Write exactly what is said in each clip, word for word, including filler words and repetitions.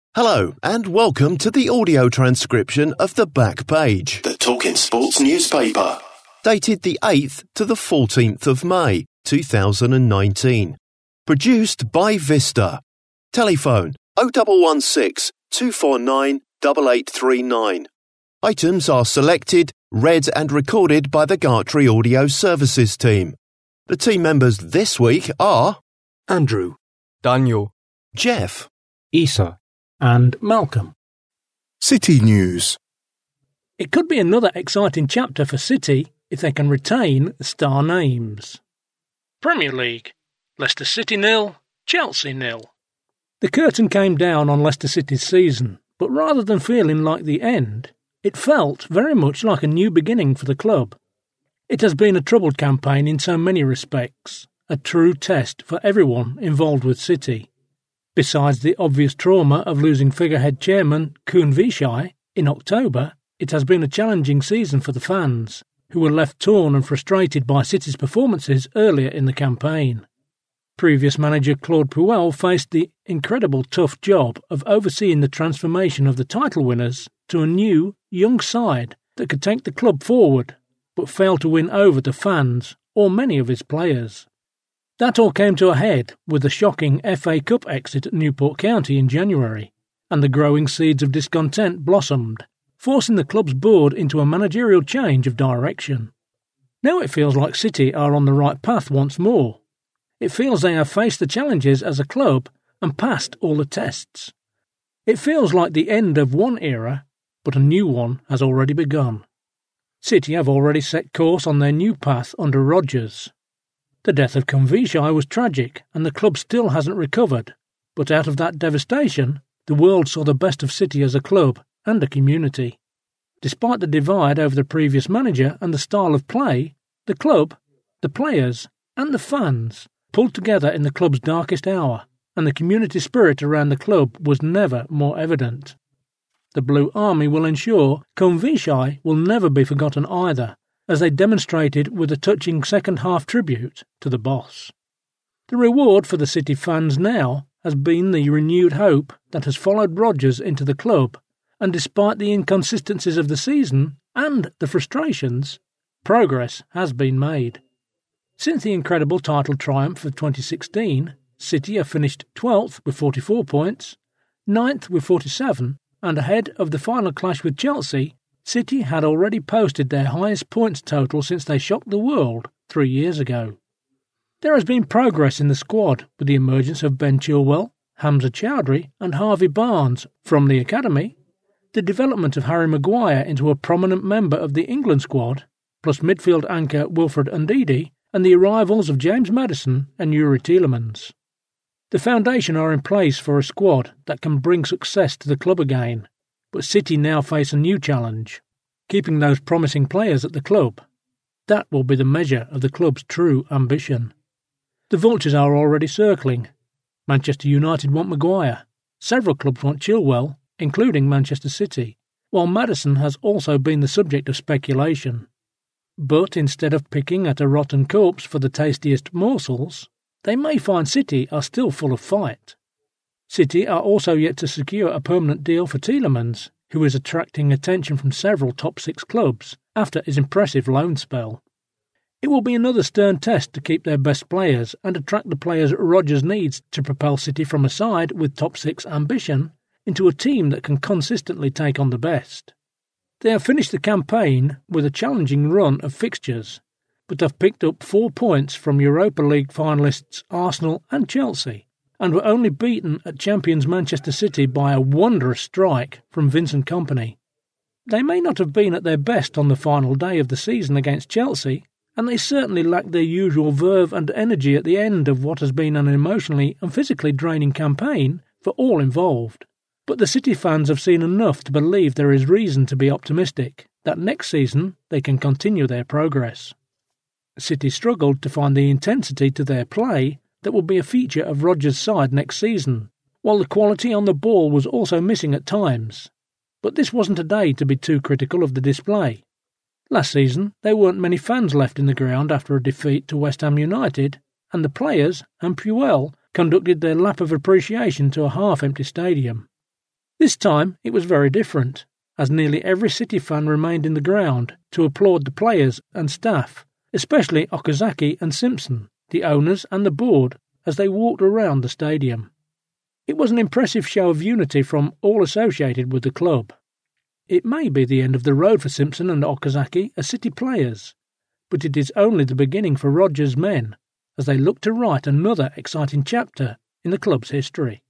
Hello, and welcome to the audio transcription of The Back Page, the Talking Sports newspaper. Dated the eighth to the fourteenth of May, two thousand nineteen. Produced by Vista. Telephone oh one one six, two four nine, eight eight three nine. Items are selected, read and recorded by the Gartree Audio Services team. The team members this week are Andrew, Daniel, Jeff, Isa, and Malcolm. City News. It could be another exciting chapter for City if they can retain the star names. Premier League. Leicester City nil, Chelsea nil. The curtain came down on Leicester City's season, but rather than feeling like the end, it felt very much like a new beginning for the club. It has been a troubled campaign in so many respects, a true test for everyone involved with City. Besides the obvious trauma of losing figurehead chairman Khun Vichai in October, it has been a challenging season for the fans, who were left torn and frustrated by City's performances earlier in the campaign. Previous manager Claude Puel faced the incredible tough job of overseeing the transformation of the title winners to a new, young side that could take the club forward, but failed to win over the fans or many of his players. That all came to a head with the shocking F A Cup exit at Newport County in January, and the growing seeds of discontent blossomed, forcing the club's board into a managerial change of direction. Now it feels like City are on the right path once more. It feels they have faced the challenges as a club and passed all the tests. It feels like the end of one era, but a new one has already begun. City have already set course on their new path under Rodgers. The death of Khun Vichai was tragic and the club still hasn't recovered, but out of that devastation, the world saw the best of City as a club and a community. Despite the divide over the previous manager and the style of play, the club, the players and the fans pulled together in the club's darkest hour, and the community spirit around the club was never more evident. The Blue Army will ensure Khun Vichai will never be forgotten either, as they demonstrated with a touching second-half tribute to the boss. The reward for the City fans now has been the renewed hope that has followed Rodgers into the club, and despite the inconsistencies of the season and the frustrations, progress has been made. Since the incredible title triumph of twenty sixteen, City have finished twelfth with forty-four points, ninth with forty-seven, and ahead of the final clash with Chelsea, City had already posted their highest points total since they shocked the world three years ago. There has been progress in the squad with the emergence of Ben Chilwell, Hamza Chowdhury and Harvey Barnes from the academy, the development of Harry Maguire into a prominent member of the England squad, plus midfield anchor Wilfred Ndidi, and the arrivals of James Maddison and Youri Tielemans. The foundation are in place for a squad that can bring success to the club again, but City now face a new challenge, keeping those promising players at the club. That will be the measure of the club's true ambition. The vultures are already circling. Manchester United want Maguire. Several clubs want Chilwell, including Manchester City, while Maddison has also been the subject of speculation. But instead of picking at a rotten corpse for the tastiest morsels, they may find City are still full of fight. City are also yet to secure a permanent deal for Tielemans, who is attracting attention from several top six clubs after his impressive loan spell. It will be another stern test to keep their best players and attract the players Rodgers needs to propel City from a side with top six ambition into a team that can consistently take on the best. They have finished the campaign with a challenging run of fixtures, but have picked up four points from Europa League finalists Arsenal and Chelsea, and were only beaten at champions Manchester City by a wondrous strike from Vincent Kompany. They may not have been at their best on the final day of the season against Chelsea, and they certainly lacked their usual verve and energy at the end of what has been an emotionally and physically draining campaign for all involved. But the City fans have seen enough to believe there is reason to be optimistic that next season they can continue their progress. City struggled to find the intensity to their play that will be a feature of Rodgers' side next season, while the quality on the ball was also missing at times. But this wasn't a day to be too critical of the display. Last season, there weren't many fans left in the ground after a defeat to West Ham United, and the players and Puel conducted their lap of appreciation to a half-empty stadium. This time it was very different, as nearly every City fan remained in the ground to applaud the players and staff, especially Okazaki and Simpson, the owners and the board, as they walked around the stadium. It was an impressive show of unity from all associated with the club. It may be the end of the road for Simpson and Okazaki as City players, but it is only the beginning for Rodgers' men as they look to write another exciting chapter in the club's history.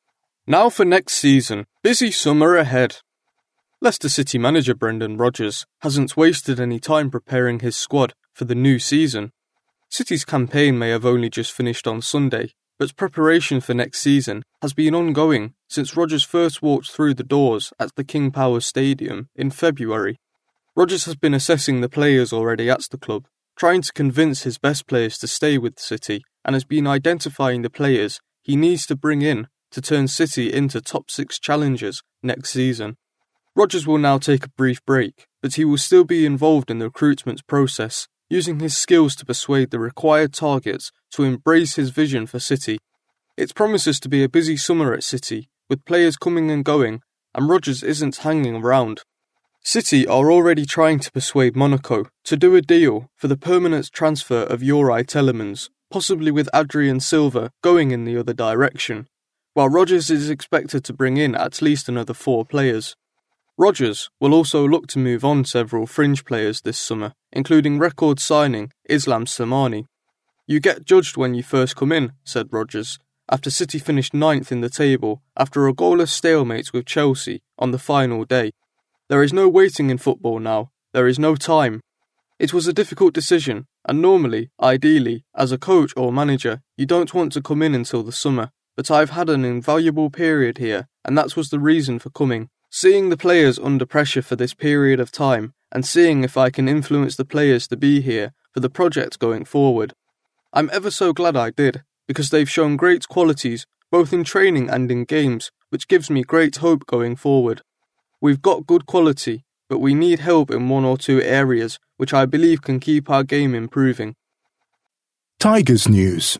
Now for next season. Busy summer ahead. Leicester City manager Brendan Rodgers hasn't wasted any time preparing his squad for the new season. City's campaign may have only just finished on Sunday, but preparation for next season has been ongoing since Rodgers first walked through the doors at the King Power Stadium in February. Rodgers has been assessing the players already at the club, trying to convince his best players to stay with City, and has been identifying the players he needs to bring in to turn City into top six challengers next season. Rodgers will now take a brief break, but he will still be involved in the recruitment process, using his skills to persuade the required targets to embrace his vision for City. It promises to be a busy summer at City, with players coming and going, and Rodgers isn't hanging around. City are already trying to persuade Monaco to do a deal for the permanent transfer of Youri Tielemans, possibly with Adrien Silva going in the other direction, while Rodgers is expected to bring in at least another four players. Rodgers will also look to move on several fringe players this summer, including record signing Islam Samani. "You get judged when you first come in," said Rodgers, after City finished ninth in the table after a goalless stalemate with Chelsea on the final day. "There is no waiting in football now. There is no time. It was a difficult decision, and normally, ideally, as a coach or manager, you don't want to come in until the summer, but I've had an invaluable period here, and that was the reason for coming. Seeing the players under pressure for this period of time, and seeing if I can influence the players to be here for the project going forward. I'm ever so glad I did, because they've shown great qualities, both in training and in games, which gives me great hope going forward. We've got good quality, but we need help in one or two areas, which I believe can keep our game improving." Tigers news.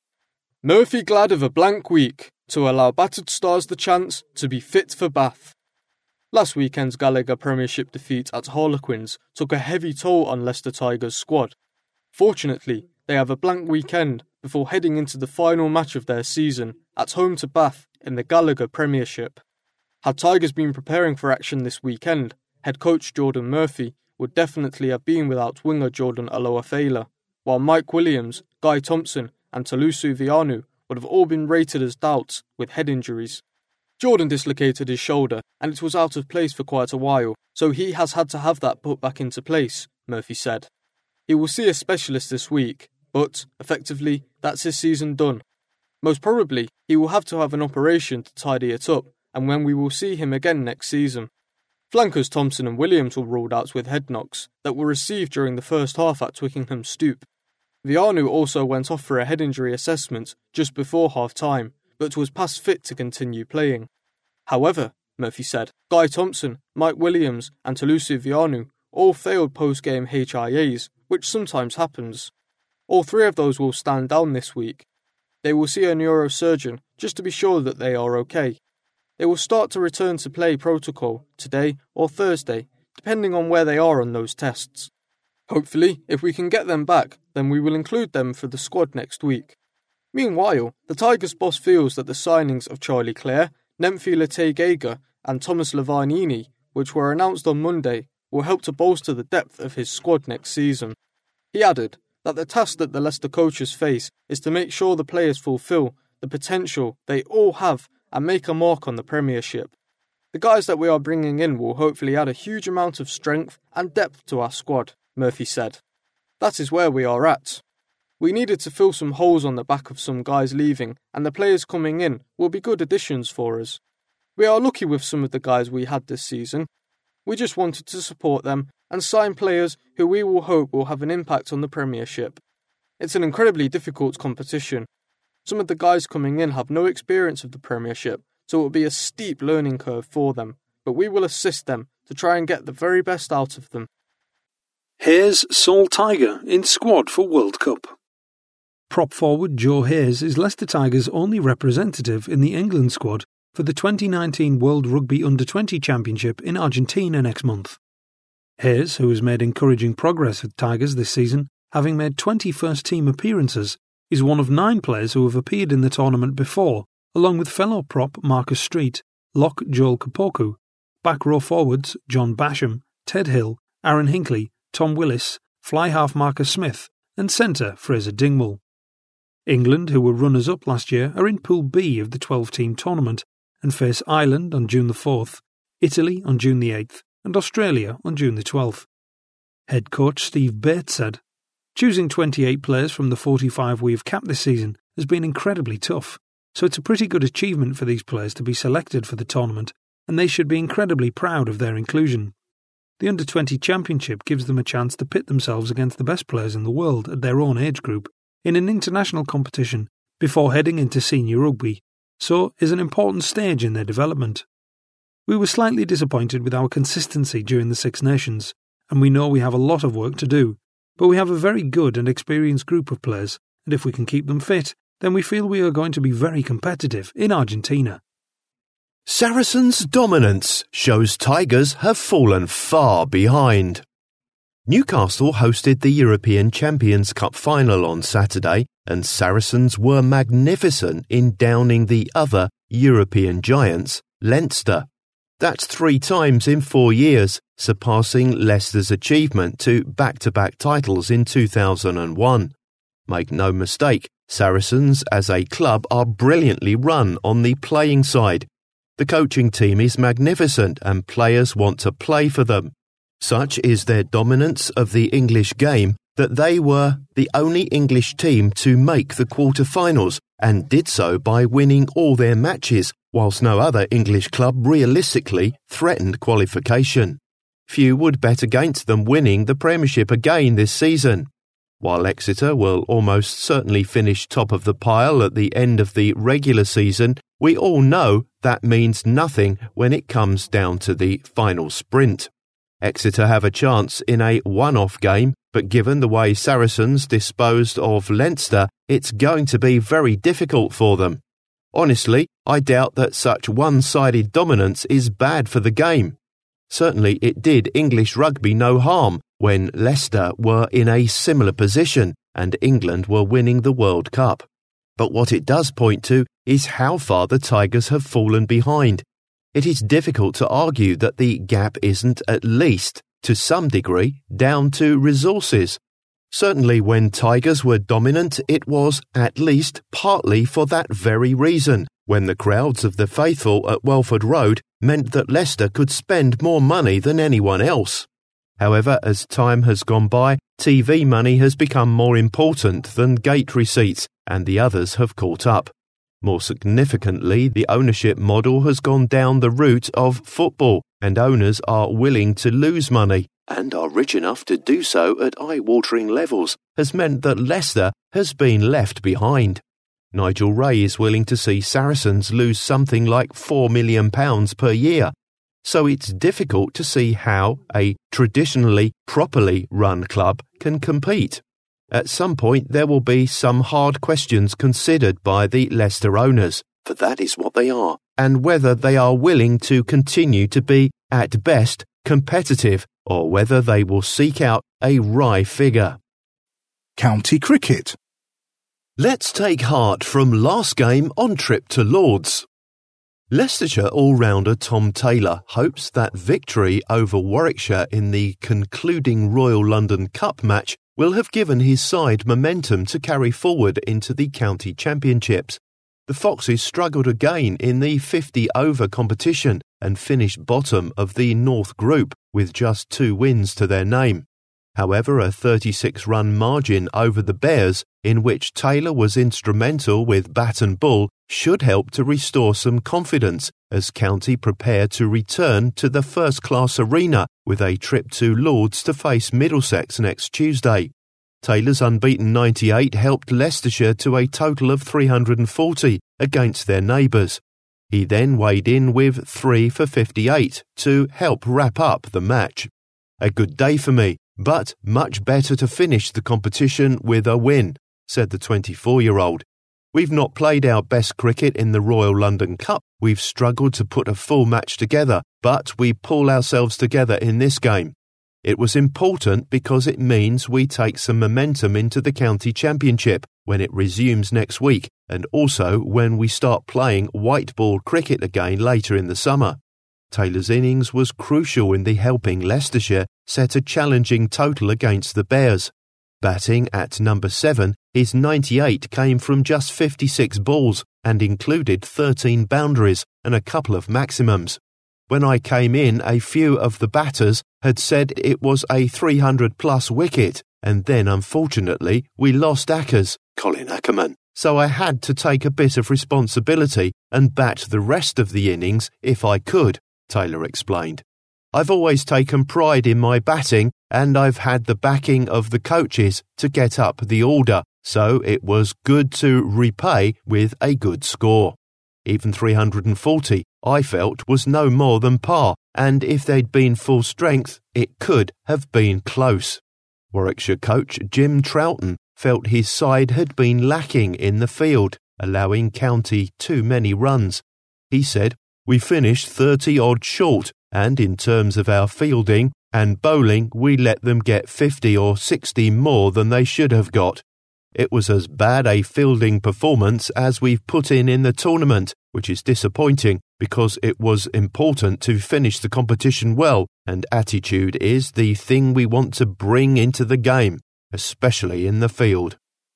Murphy glad of a blank week to allow battered stars the chance to be fit for Bath. Last weekend's Gallagher Premiership defeat at Harlequins took a heavy toll on Leicester Tigers' squad. Fortunately, they have a blank weekend before heading into the final match of their season at home to Bath in the Gallagher Premiership. Had Tigers been preparing for action this weekend, head coach Jordan Murphy would definitely have been without winger Jordan Aloafela, while Mike Williams, Guy Thompson and Talusu Vianu would have all been rated as doubts with head injuries. Jordan dislocated his shoulder and it was out of place for quite a while, so he has had to have that put back into place, Murphy said. He will see a specialist this week, but, effectively, that's his season done. Most probably, he will have to have an operation to tidy it up, and when we will see him again next season. Flankers Thompson and Williams were ruled out with head knocks that were received during the first half at Twickenham Stoop. Vianu also went off for a head injury assessment just before half-time, but was past fit to continue playing. However, Murphy said, Guy Thompson, Mike Williams and Talusu Vianu all failed post-game H I As, which sometimes happens. All three of those will stand down this week. They will see a neurosurgeon just to be sure that they are okay. They will start to return to play protocol today or Thursday, depending on where they are on those tests. Hopefully, if we can get them back, then we will include them for the squad next week. Meanwhile, the Tigers boss feels that the signings of Charlie Clare, Nemfi Latey-Geiger and Thomas Lavanini, which were announced on Monday, will help to bolster the depth of his squad next season. He added that the task that the Leicester coaches face is to make sure the players fulfil the potential they all have and make a mark on the Premiership. The guys that we are bringing in will hopefully add a huge amount of strength and depth to our squad, Murphy said. That is where we are at. We needed to fill some holes on the back of some guys leaving, and the players coming in will be good additions for us. We are lucky with some of the guys we had this season. We just wanted to support them and sign players who we will hope will have an impact on the Premiership. It's an incredibly difficult competition. Some of the guys coming in have no experience of the Premiership, so it will be a steep learning curve for them, but we will assist them to try and get the very best out of them. Here's Saul Tiger in squad for World Cup. Prop forward Joe Hayes is Leicester Tigers' only representative in the England squad for the twenty nineteen World Rugby Under twenty Championship in Argentina next month. Hayes, who has made encouraging progress with Tigers this season, having made twenty first-team appearances, is one of nine players who have appeared in the tournament before, along with fellow prop Marcus Street, lock Joel Kapoku, back row forwards John Basham, Ted Hill, Aaron Hinkley, Tom Willis, fly half Marcus Smith, and centre Fraser Dingwall. England, who were runners-up last year, are in Pool B of the twelve-team tournament and face Ireland on June the fourth, Italy on June the eighth, and Australia on June the twelfth. Head coach Steve Bates said, "Choosing twenty-eight players from the forty-five we have capped this season has been incredibly tough, so it's a pretty good achievement for these players to be selected for the tournament, and they should be incredibly proud of their inclusion. The Under twenty Championship gives them a chance to pit themselves against the best players in the world at their own age group in an international competition before heading into senior rugby, so is an important stage in their development. We were slightly disappointed with our consistency during the Six Nations, and we know we have a lot of work to do, but we have a very good and experienced group of players, and if we can keep them fit, then we feel we are going to be very competitive in Argentina." Saracens' dominance shows Tigers have fallen far behind. Newcastle hosted the European Champions Cup final on Saturday, and Saracens were magnificent in downing the other European giants, Leinster. That's three times in four years, surpassing Leicester's achievement to back-to-back titles in two thousand one. Make no mistake, Saracens as a club are brilliantly run on the playing side. The coaching team is magnificent and players want to play for them. Such is their dominance of the English game that they were the only English team to make the quarter-finals and did so by winning all their matches, whilst no other English club realistically threatened qualification. Few would bet against them winning the Premiership again this season. While Exeter will almost certainly finish top of the pile at the end of the regular season, we all know that means nothing when it comes down to the final sprint. Exeter have a chance in a one-off game, but given the way Saracens disposed of Leinster, it's going to be very difficult for them. Honestly, I doubt that such one-sided dominance is bad for the game. Certainly it did English rugby no harm when Leicester were in a similar position and England were winning the World Cup. But what it does point to is how far the Tigers have fallen behind. It is difficult to argue that the gap isn't at least, to some degree, down to resources. Certainly when Tigers were dominant, it was, at least, partly for that very reason, when the crowds of the faithful at Welford Road meant that Leicester could spend more money than anyone else. However, as time has gone by, T V money has become more important than gate receipts, and the others have caught up. More significantly, the ownership model has gone down the route of football, and owners are willing to lose money, and are rich enough to do so at eye-watering levels, has meant that Leicester has been left behind. Nigel Ray is willing to see Saracens lose something like four million pounds per year, so it's difficult to see how a traditionally properly run club can compete. At some point there will be some hard questions considered by the Leicester owners, for that is what they are, and whether they are willing to continue to be, at best, competitive, or whether they will seek out a wry figure. County cricket. Let's take heart from last game on trip to Lords. Leicestershire all-rounder Tom Taylor hopes that victory over Warwickshire in the concluding Royal London Cup match will have given his side momentum to carry forward into the county championships. The Foxes struggled again in the fifty-over competition and finished bottom of the North Group with just two wins to their name. However, a thirty-six run margin over the Bears, in which Taylor was instrumental with bat and ball, should help to restore some confidence as County prepare to return to the first-class arena with a trip to Lords to face Middlesex next Tuesday. Taylor's unbeaten ninety-eight helped Leicestershire to a total of three hundred forty against their neighbours. He then weighed in with three for fifty-eight to help wrap up the match. A good day for me, but much better to finish the competition with a win, said the twenty-four-year-old. We've not played our best cricket in the Royal London Cup. We've struggled to put a full match together, but we pull ourselves together in this game. It was important because it means we take some momentum into the county championship when it resumes next week, and also when we start playing white ball cricket again later in the summer. Taylor's innings was crucial in the helping Leicestershire set a challenging total against the Bears. Batting at number seven, his ninety-eight came from just fifty-six balls and included thirteen boundaries and a couple of maximums. When I came in, a few of the batters had said it was a three hundred plus wicket, and then unfortunately we lost Ackers, Colin Ackerman, so I had to take a bit of responsibility and bat the rest of the innings if I could, Taylor explained. I've always taken pride in my batting, and I've had the backing of the coaches to get up the order, so it was good to repay with a good score. Even three hundred forty, I felt, was no more than par, and if they'd been full strength, it could have been close. Warwickshire coach Jim Troughton felt his side had been lacking in the field, allowing County too many runs. He said, "We finished thirty-odd short, and in terms of our fielding and bowling, we let them get fifty or sixty more than they should have got. It was as bad a fielding performance as we've put in in the tournament, which is disappointing because it was important to finish the competition well, and attitude is the thing we want to bring into the game, especially in the field."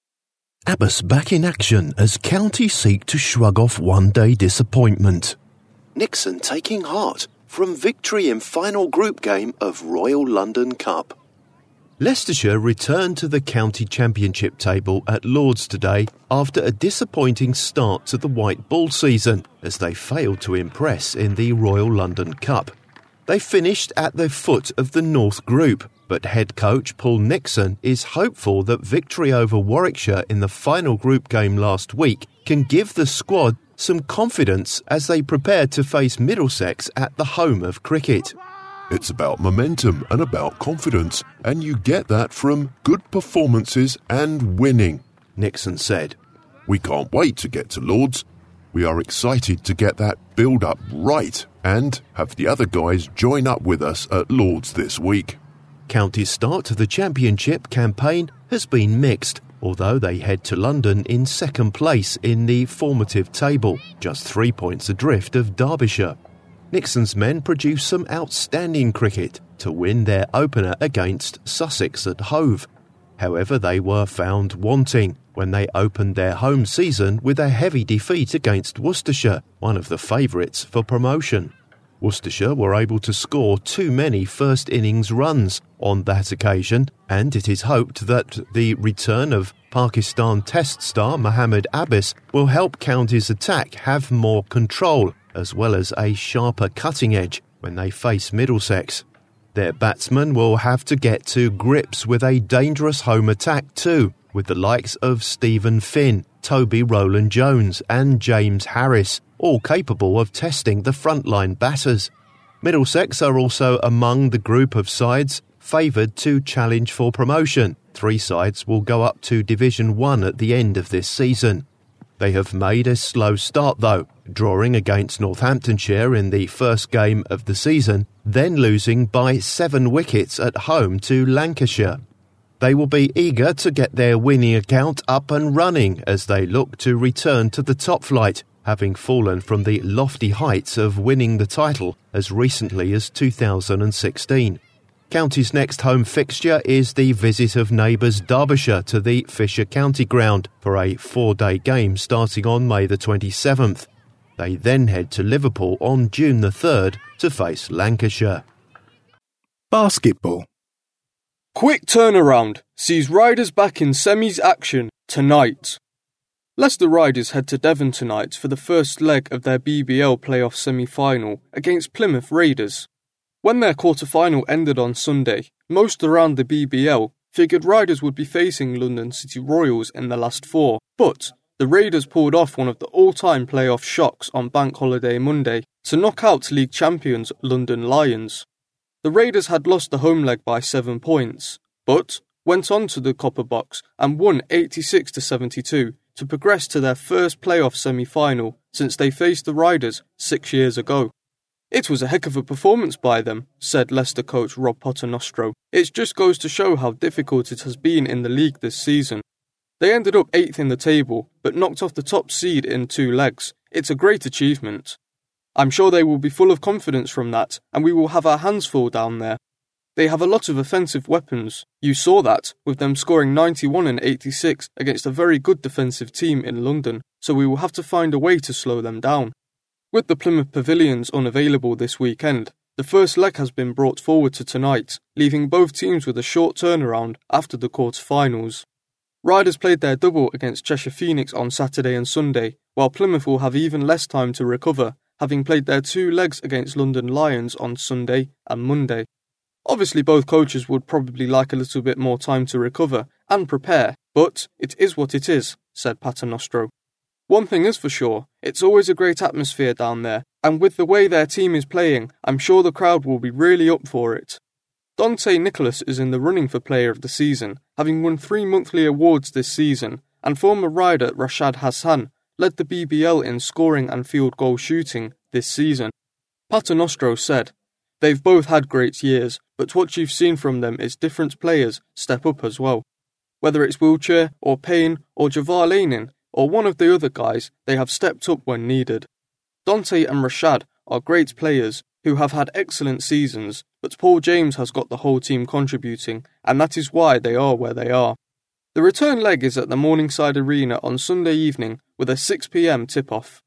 Abbas back in action as County seek to shrug off one-day disappointment. Nixon taking heart from victory in final group game of Royal London Cup. Leicestershire returned to the county championship table at Lords today after a disappointing start to the white ball season as they failed to impress in the Royal London Cup. They finished at the foot of the North Group, but head coach Paul Nixon is hopeful that victory over Warwickshire in the final group game last week can give the squad some confidence as they prepare to face Middlesex at the home of cricket. It's about momentum and about confidence, and you get that from good performances and winning, Nixon said. We can't wait to get to Lords. We are excited to get that build-up right and have the other guys join up with us at Lords this week. County's start to the championship campaign has been mixed, although they head to London in second place in the formative table, just three points adrift of Derbyshire. Nixon's men produced some outstanding cricket to win their opener against Sussex at Hove. However, they were found wanting when they opened their home season with a heavy defeat against Worcestershire, one of the favourites for promotion. Worcestershire were able to score too many first innings runs on that occasion, and it is hoped that the return of Pakistan Test star Mohammad Abbas will help County's attack have more control, as well as a sharper cutting edge when they face Middlesex. Their batsmen will have to get to grips with a dangerous home attack too, with the likes of Stephen Finn, Toby Rowland-Jones and James Harris, all capable of testing the frontline batters. Middlesex are also among the group of sides favoured to challenge for promotion. Three sides will go up to Division one at the end of this season. They have made a slow start though, drawing against Northamptonshire in the first game of the season, then losing by seven wickets at home to Lancashire. They will be eager to get their winning account up and running as they look to return to the top flight, having fallen from the lofty heights of winning the title as recently as two thousand sixteen. County's next home fixture is the visit of neighbours Derbyshire to the Fisher County Ground for a four-day game starting on May the twenty-seventh. They then head to Liverpool on June the third to face Lancashire. Basketball. Quick turnaround sees Riders back in semis action tonight. Leicester Riders head to Devon tonight for the first leg of their B B L playoff semi-final against Plymouth Raiders. When their quarter-final ended on Sunday, most around the B B L figured Riders would be facing London City Royals in the last four, but the Raiders pulled off one of the all-time playoff shocks on Bank Holiday Monday to knock out league champions London Lions. The Raiders had lost the home leg by seven points, but went on to the Copper Box and won eighty-six to seventy-two to progress to their first playoff semi-final since they faced the Riders six years ago. "It was a heck of a performance by them," said Leicester coach Rob Paternostro. "It just goes to show how difficult it has been in the league this season. They ended up eighth in the table, but knocked off the top seed in two legs. It's a great achievement. I'm sure they will be full of confidence from that, and we will have our hands full down there. They have a lot of offensive weapons. You saw that, with them scoring ninety-one and eighty-six against a very good defensive team in London, so we will have to find a way to slow them down." With the Plymouth Pavilions unavailable this weekend, the first leg has been brought forward to tonight, leaving both teams with a short turnaround after the quarter-finals. Riders played their double against Cheshire Phoenix on Saturday and Sunday, while Plymouth will have even less time to recover, having played their two legs against London Lions on Sunday and Monday. Obviously both coaches would probably like a little bit more time to recover and prepare, but it is what it is, said Paternostro. One thing is for sure, it's always a great atmosphere down there, and with the way their team is playing, I'm sure the crowd will be really up for it. Dante Nicholas is in the running for Player of the Season, having won three monthly awards this season, and former rider Rashad Hassan led the B B L in scoring and field goal shooting this season. Paternostro said, "They've both had great years, but what you've seen from them is different players step up as well. Whether it's Wiltshire or Payne or Javar Laning or one of the other guys, they have stepped up when needed. Dante and Rashad are great players who have had excellent seasons, but Paul James has got the whole team contributing, and that is why they are where they are." The return leg is at the Morningside Arena on Sunday evening with a six p m tip-off.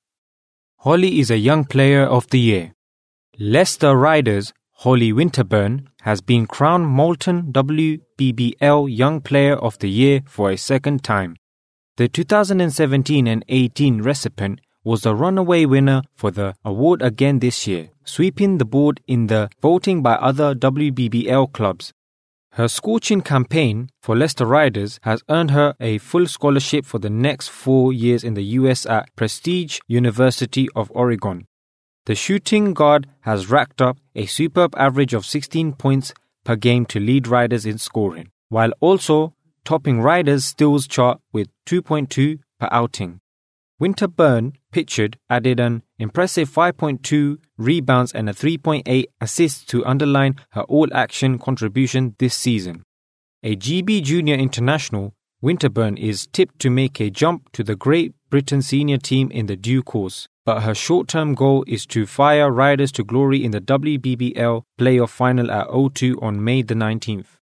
Holly is a Young Player of the Year. Leicester Riders' Holly Winterburn has been crowned Moulton W B B L Young Player of the Year for a second time. The two thousand seventeen and eighteen recipient was the runaway winner for the award again this year, sweeping the board in the voting by other W B B L clubs. Her scorching campaign for Leicester Riders has earned her a full scholarship for the next four years in the U S at Prestige University of Oregon. The shooting guard has racked up a superb average of sixteen points per game to lead Riders in scoring, while also topping Riders' steals chart with two point two per outing. Winterburn Pitchard added an impressive five point two rebounds and a three point eight assists to underline her all-action contribution this season. A G B Junior International, Winterburn is tipped to make a jump to the Great Britain senior team in the due course, but her short-term goal is to fire Riders to glory in the W B B L playoff final at O two on May the nineteenth.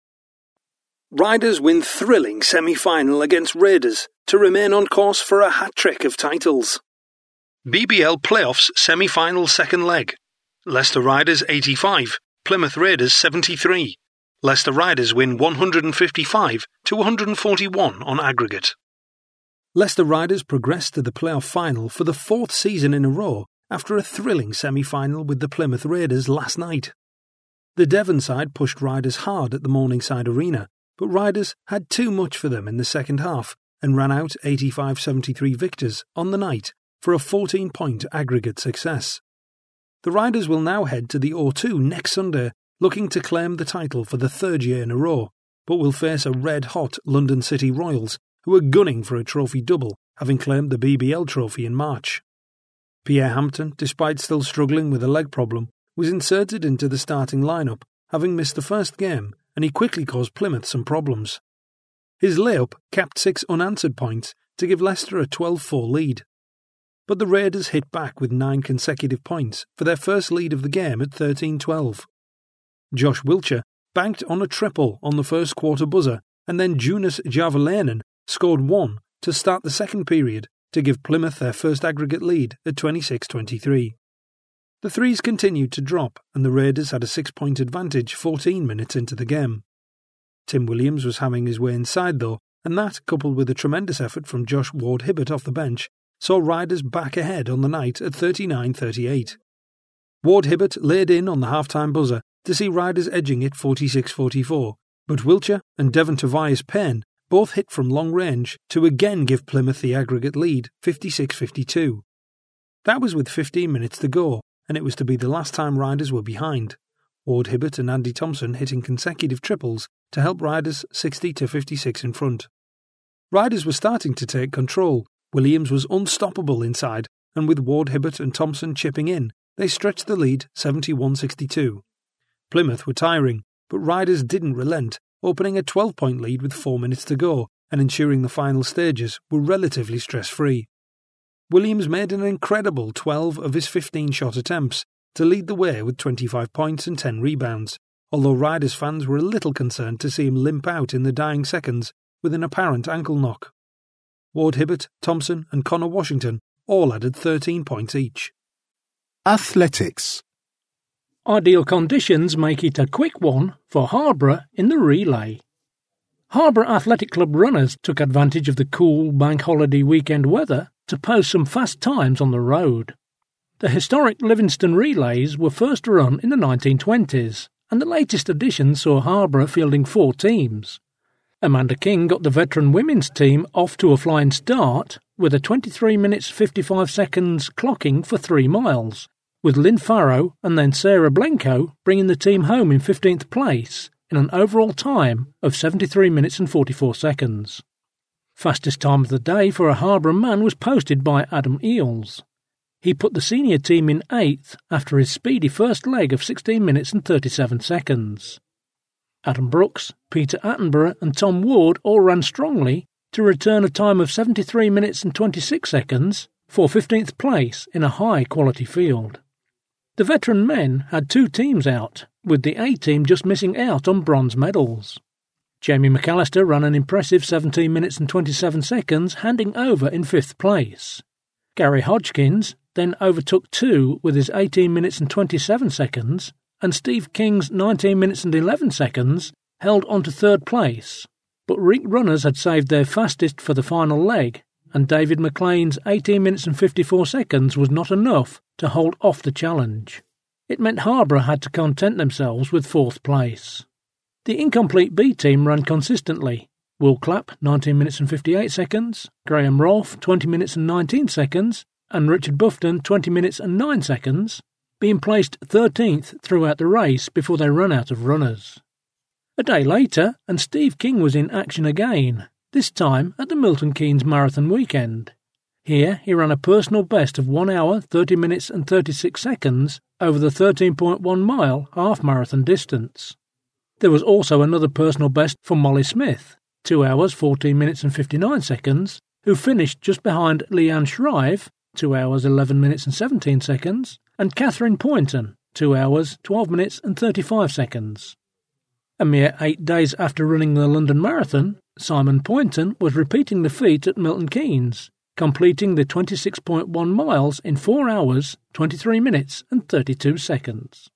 Riders win thrilling semi-final against Raiders to remain on course for a hat-trick of titles. B B L Playoffs semi-final second leg. Leicester Riders eighty-five, Plymouth Raiders seventy-three. Leicester Riders win one hundred fifty-five to one hundred forty-one on aggregate. Leicester Riders progressed to the playoff final for the fourth season in a row after a thrilling semi-final with the Plymouth Raiders last night. The Devon side pushed Riders hard at the Morningside Arena, but Riders had too much for them in the second half and ran out eighty-five seventy-three victors on the night for a fourteen-point aggregate success. The Riders will now head to the O two next Sunday, looking to claim the title for the third year in a row, but will face a red-hot London City Royals who are gunning for a trophy double, having claimed the B B L trophy in March. Pierre Hampton, despite still struggling with a leg problem, was inserted into the starting lineup, having missed the first game, and he quickly caused Plymouth some problems. His layup capped six unanswered points to give Leicester a twelve four lead. But the Raiders hit back with nine consecutive points for their first lead of the game at thirteen twelve. Josh Wiltshire banked on a triple on the first quarter buzzer, and then Jonas Javalainen scored one to start the second period to give Plymouth their first aggregate lead at twenty-six twenty-three. The threes continued to drop, and the Raiders had a six-point advantage fourteen minutes into the game. Tim Williams was having his way inside though, and that, coupled with a tremendous effort from Josh Ward-Hibbert off the bench, saw Riders back ahead on the night at thirty-nine thirty-eight. Ward-Hibbert laid in on the half-time buzzer to see Riders edging it forty-six forty-four, but Wiltshire and Devon Tobias Payne both hit from long range to again give Plymouth the aggregate lead, fifty-six fifty-two. That was with fifteen minutes to go, and it was to be the last time Riders were behind. Ward-Hibbert and Andy Thompson hitting consecutive triples to help Riders sixty to fifty-six in front. riders were starting to take control. Williams was unstoppable inside, and with Ward Hibbert and Thompson chipping in, they stretched the lead seventy-one sixty-two. Plymouth were tiring, but riders didn't relent, opening a twelve-point lead with four minutes to go and ensuring the final stages were relatively stress-free. Williams made an incredible twelve of his fifteen shot attempts to lead the way with twenty-five points and ten rebounds, although riders fans were a little concerned to see him limp out in the dying seconds with an apparent ankle knock. Ward Hibbert, Thompson and Connor Washington all added thirteen points each. Athletics. Ideal conditions make it a quick one for Harborough in the relay. Harborough Athletic Club runners took advantage of the cool bank holiday weekend weather to post some fast times on the road. The historic Livingston relays were first run in the nineteen twenties, and the latest edition saw Harborough fielding four teams. Amanda King got the veteran women's team off to a flying start with a twenty-three minutes fifty-five seconds clocking for three miles, with Lynn Farrow and then Sarah Blenko bringing the team home in fifteenth place in an overall time of seventy-three minutes and forty-four seconds. Fastest time of the day for a Harborough man was posted by Adam Eales. He put the senior team in eighth after his speedy first leg of sixteen minutes and thirty-seven seconds. Adam Brooks, Peter Attenborough and Tom Ward all ran strongly to return a time of seventy-three minutes and twenty-six seconds for fifteenth place in a high-quality field. The veteran men had two teams out, with the A team just missing out on bronze medals. Jamie McAllister ran an impressive seventeen minutes and twenty-seven seconds, handing over in fifth place. Gary Hodgkins then overtook two with his eighteen minutes and twenty-seven seconds, and Steve King's nineteen minutes and eleven seconds held on to third place. But rink runners had saved their fastest for the final leg, and David McLean's eighteen minutes and fifty-four seconds was not enough to hold off the challenge. It meant Harborough had to content themselves with fourth place. The incomplete B team ran consistently. Will Clapp, nineteen minutes and fifty-eight seconds, Graham Rolfe, twenty minutes and nineteen seconds, and Richard Bufton, twenty minutes and nine seconds, being placed thirteenth throughout the race before they ran out of runners. A day later, and Steve King was in action again, this time at the Milton Keynes Marathon weekend. Here he ran a personal best of one hour, thirty minutes and thirty-six seconds over the thirteen point one mile half-marathon distance. There was also another personal best for Molly Smith, two hours, fourteen minutes and fifty-nine seconds, who finished just behind Leanne Shrive, two hours, eleven minutes and seventeen seconds, and Catherine Poynton, two hours, twelve minutes and thirty-five seconds. A mere eight days after running the London Marathon, Simon Poynton was repeating the feat at Milton Keynes, completing the twenty-six point one miles in four hours, twenty-three minutes and thirty-two seconds.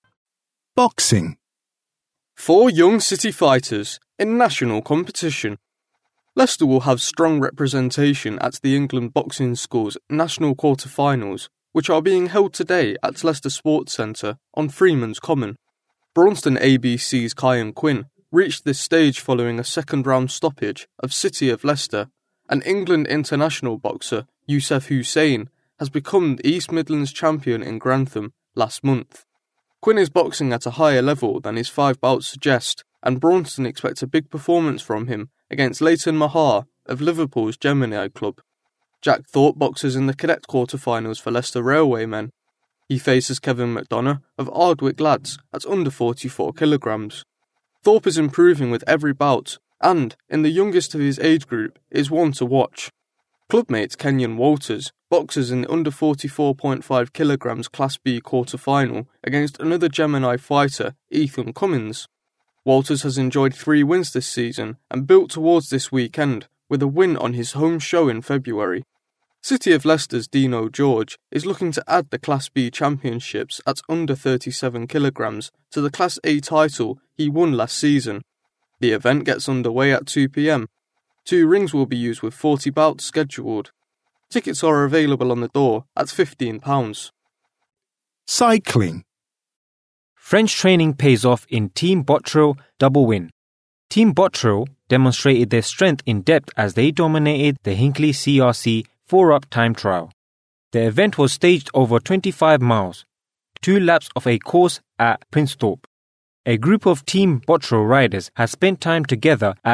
Boxing. Four young City fighters in national competition. Leicester will have strong representation at the England Boxing School's national quarter-finals, which are being held today at Leicester Sports Centre on Freeman's Common. Braunston A B C's Kyan Quinn reached this stage following a second-round stoppage of City of Leicester, and England international boxer Youssef Hussein has become the East Midlands champion in Grantham last month. Quinn is boxing at a higher level than his five bouts suggest, and Braunston expects a big performance from him against Leighton Mahar of Liverpool's Gemini Club. Jack Thorpe boxes in the cadet quarter-finals for Leicester Railwaymen. He faces Kevin McDonough of Ardwick Lads at under forty-four kilograms. Thorpe is improving with every bout, and, in the youngest of his age group, is one to watch. Clubmate Kenyon Walters boxes in the under forty-four point five kilograms Class B quarter-final against another Gemini fighter, Ethan Cummins. Walters has enjoyed three wins this season and built towards this weekend with a win on his home show in February. City of Leicester's Dino George is looking to add the Class B championships at under thirty-seven kilograms to the Class A title he won last season. The event gets underway at two p.m. Two rings will be used with forty bouts scheduled. Tickets are available on the door at fifteen pounds. Cycling. French training pays off in Team Bottrell double win. Team Bottrell demonstrated their strength in depth as they dominated the Hinckley C R C four-up time trial. The event was staged over twenty-five miles, two laps of a course at Princethorpe. A group of Team Bottrell riders has spent time together at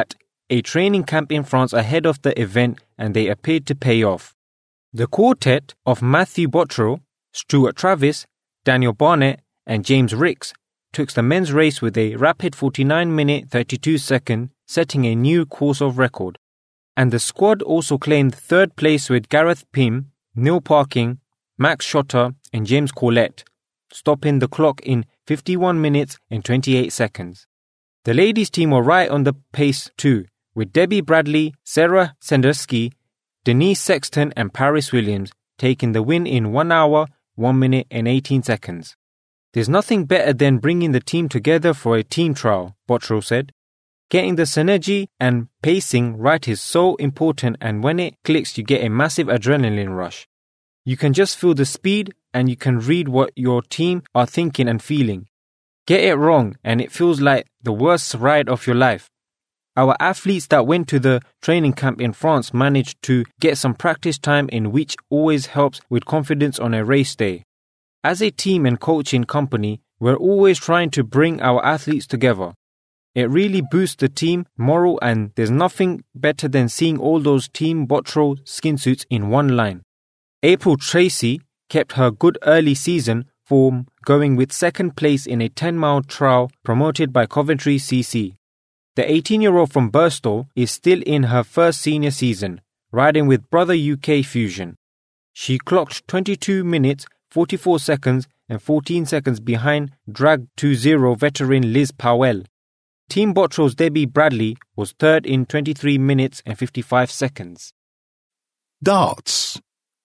a training camp in France ahead of the event, and they appeared to pay off. The quartet of Matthew Bottrell, Stuart Travis, Daniel Barnett and James Ricks took the men's race with a rapid forty-nine minute thirty-two second, setting a new course of record. And the squad also claimed third place with Gareth Pym, Neil Parking, Max Schotter and James Corlett, stopping the clock in fifty-one minutes and twenty-eight seconds. The ladies' team were right on the pace too, with Debbie Bradley, Sarah Sendersky, Denise Sexton and Paris Williams taking the win in one hour, one minute and eighteen seconds. There's nothing better than bringing the team together for a team trial, Bottrell said. Getting the synergy and pacing right is so important, and when it clicks you get a massive adrenaline rush. You can just feel the speed and you can read what your team are thinking and feeling. Get it wrong and it feels like the worst ride of your life. Our athletes that went to the training camp in France managed to get some practice time in, which always helps with confidence on a race day. As a team and coaching company, we're always trying to bring our athletes together. It really boosts the team morale, and there's nothing better than seeing all those Team Bottrell skin suits in one line. April Tracy kept her good early season form going with second place in a ten mile trial promoted by Coventry C C. The eighteen-year-old from Birstall is still in her first senior season, riding with Brother U K Fusion. She clocked twenty-two minutes, forty-four seconds and fourteen seconds behind Drag two zero veteran Liz Powell. Team Bottrell's Debbie Bradley was third in twenty-three minutes and fifty-five seconds. Darts.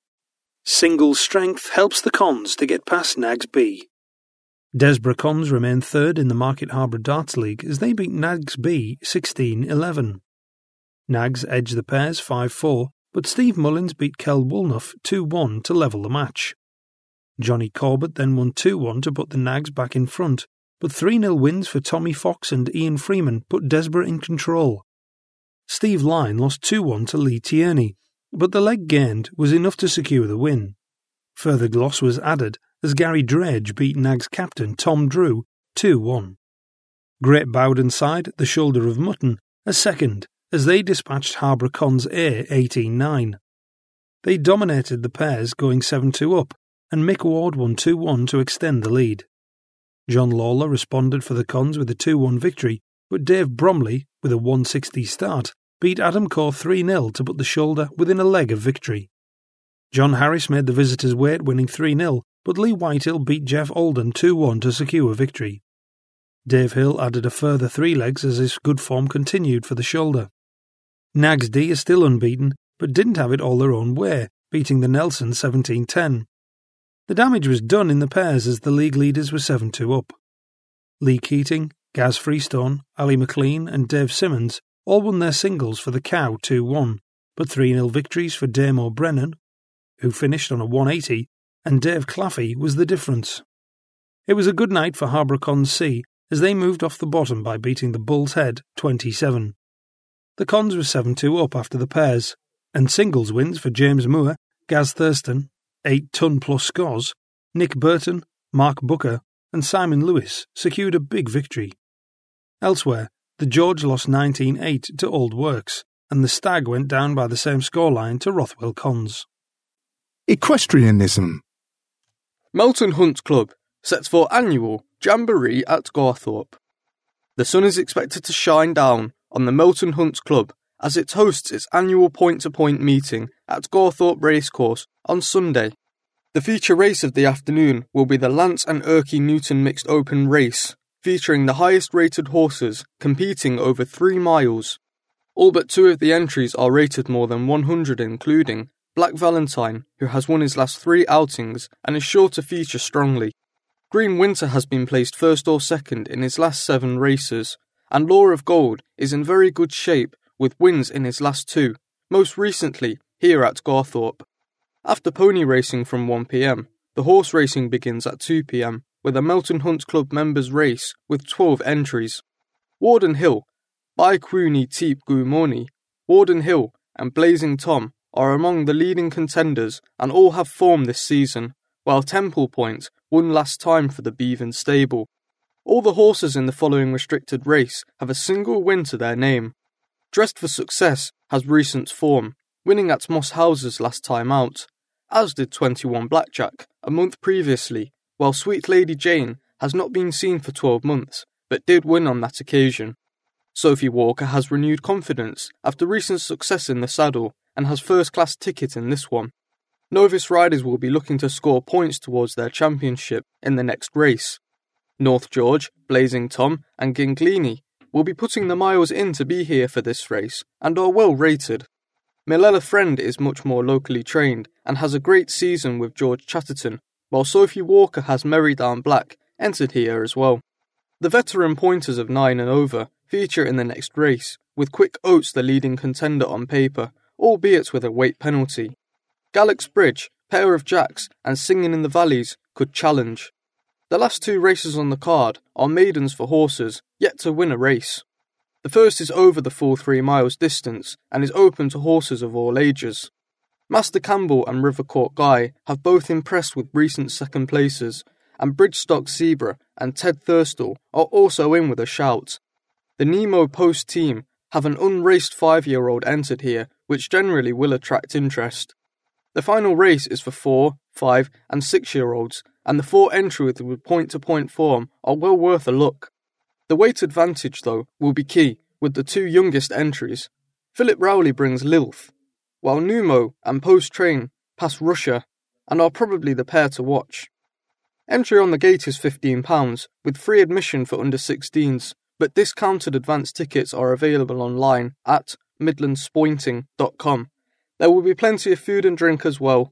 Single strength helps the Cons to get past Nags B. Desborough Cons remain third in the Market Harborough Darts League as they beat Nags B sixteen eleven. Nags edged the pairs five four, but Steve Mullins beat Kel Woolnough two one to level the match. Johnny Corbett then won two one to put the Nags back in front, but three nil wins for Tommy Fox and Ian Freeman put Desborough in control. Steve Lyne lost two one to Lee Tierney, but the leg gained was enough to secure the win. Further gloss was added as Gary Dredge beat Nags captain Tom Drew two one. Great Bowden side, the Shoulder of Mutton, a second as they dispatched Harborough Cons A eighteen nine. They dominated the pairs going seven two up, and Mick Ward won two one to extend the lead. John Lawler responded for the Cons with a two one victory, but Dave Bromley, with a one sixty start, beat Adam Core three nil to put the Shoulder within a leg of victory. John Harris made the visitors wait, winning three nil, but Lee Whitehill beat Jeff Alden two one to secure victory. Dave Hill added a further three legs as his good form continued for the Shoulder. Nags D is still unbeaten, but didn't have it all their own way, beating the Nelson seventeen ten. The damage was done in the pairs as the league leaders were seven two up. Lee Keating, Gaz Freestone, Ali McLean and Dave Simmons all won their singles for the Cow two one, but three nil victories for Damo Brennan, who finished on a one eighty, and Dave Claffey was the difference. It was a good night for Harborough Cons C as they moved off the bottom by beating the Bull's Head twenty-seven. The Cons were seven two up after the pairs, and singles wins for James Moore, Gaz Thurston, eight ton plus scores, Nick Burton, Mark Booker and Simon Lewis secured a big victory. Elsewhere, the George lost nineteen eight to Old Works, and the Stag went down by the same scoreline to Rothwell Cons. Equestrianism. Melton Hunt Club sets for annual Jamboree at Garthorpe. The sun is expected to shine down on the Melton Hunt Club as it hosts its annual point-to-point meeting at Garthorpe Racecourse on Sunday. The feature race of the afternoon will be the Lance and Erkey Newton Mixed Open Race, featuring the highest-rated horses competing over three miles. All but two of the entries are rated more than one hundred, including Black Valentine, who has won his last three outings and is sure to feature strongly. Green Winter has been placed first or second in his last seven races, and Law of Gold is in very good shape with wins in his last two, most recently here at Garthorpe. After pony racing from one p m, the horse racing begins at two p m, with a Melton Hunt Club members race with twelve entries. Warden Hill, Baikwuni Teep Gumoni, Warden Hill and Blazing Tom are among the leading contenders and all have form this season, while Temple Point won last time for the Bevan stable. All the horses in the following restricted race have a single win to their name. Dressed for Success has recent form, winning at Moss Houses last time out, as did twenty-one Blackjack a month previously, while Sweet Lady Jane has not been seen for twelve months, but did win on that occasion. Sophie Walker has renewed confidence after recent success in the saddle and has first-class ticket in this one. Novice riders will be looking to score points towards their championship in the next race. North George, Blazing Tom and Ginglini will be putting the miles in to be here for this race and are well rated. Milella Friend is much more locally trained and has a great season with George Chatterton, while Sophie Walker has Merrydown Black entered here as well. The veteran pointers of nine and over feature in the next race, with Quick Oats the leading contender on paper, albeit with a weight penalty. Galax Bridge, Pair of Jacks and Singing in the Valleys could challenge. The last two races on the card are maidens for horses, yet to win a race. The first is over the full three miles distance and is open to horses of all ages. Master Campbell and River Court Guy have both impressed with recent second places, and Bridgestock Zebra and Ted Thurstle are also in with a shout. The Nemo Post team have an unraced five-year-old entered here, which generally will attract interest. The final race is for four, five and six-year-olds, and the four entries with point-to-point form are well worth a look. The weight advantage, though, will be key, with the two youngest entries. Philip Rowley brings Lilth, while Numo and Post Train pass Russia, and are probably the pair to watch. Entry on the gate is fifteen pounds, with free admission for under sixteens, but discounted advance tickets are available online at midlands pointing dot com. There will be plenty of food and drink as well.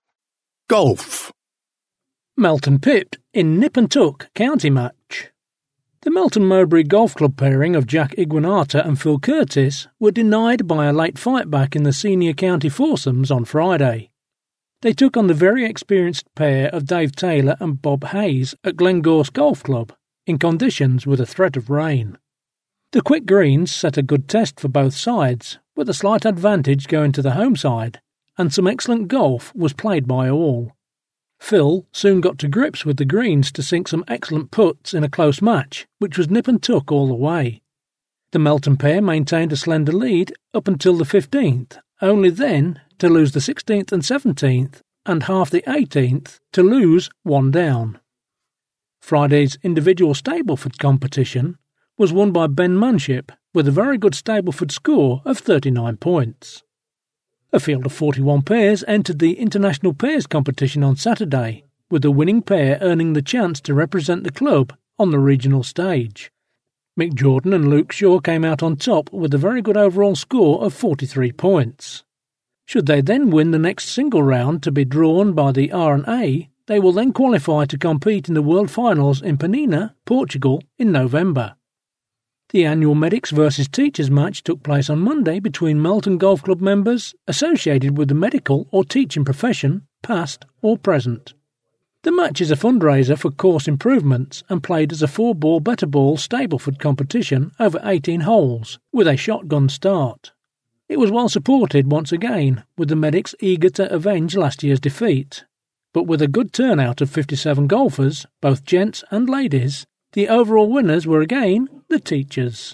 Golf. Melton pipped in Nip and Tuck county match. The Melton Mowbray Golf Club pairing of Jack Iguanata and Phil Curtis were denied by a late fightback in the senior county foursomes on Friday. They took on the very experienced pair of Dave Taylor and Bob Hayes at Glengorse Golf Club, in conditions with a threat of rain. The quick greens set a good test for both sides, with a slight advantage going to the home side, and some excellent golf was played by all. Phil soon got to grips with the greens to sink some excellent putts in a close match, which was nip and tuck all the way. The Melton pair maintained a slender lead up until the fifteenth, only then to lose the sixteenth and seventeenth, and half the eighteenth to lose one down. Friday's individual Stableford competition was won by Ben Manship with a very good Stableford score of thirty-nine points. A field of forty-one pairs entered the International Pairs competition on Saturday, with the winning pair earning the chance to represent the club on the regional stage. Mick Jordan and Luke Shaw came out on top with a very good overall score of forty-three points. Should they then win the next single round to be drawn by the R and A, they will then qualify to compete in the World Finals in Penina, Portugal, in November. The annual Medics versus Teachers match took place on Monday between Melton Golf Club members associated with the medical or teaching profession, past or present. The match is a fundraiser for course improvements and played as a four-ball better ball Stableford competition over eighteen holes, with a shotgun start. It was well supported once again, with the Medics eager to avenge last year's defeat. But with a good turnout of fifty-seven golfers, both gents and ladies, the overall winners were again the Teachers.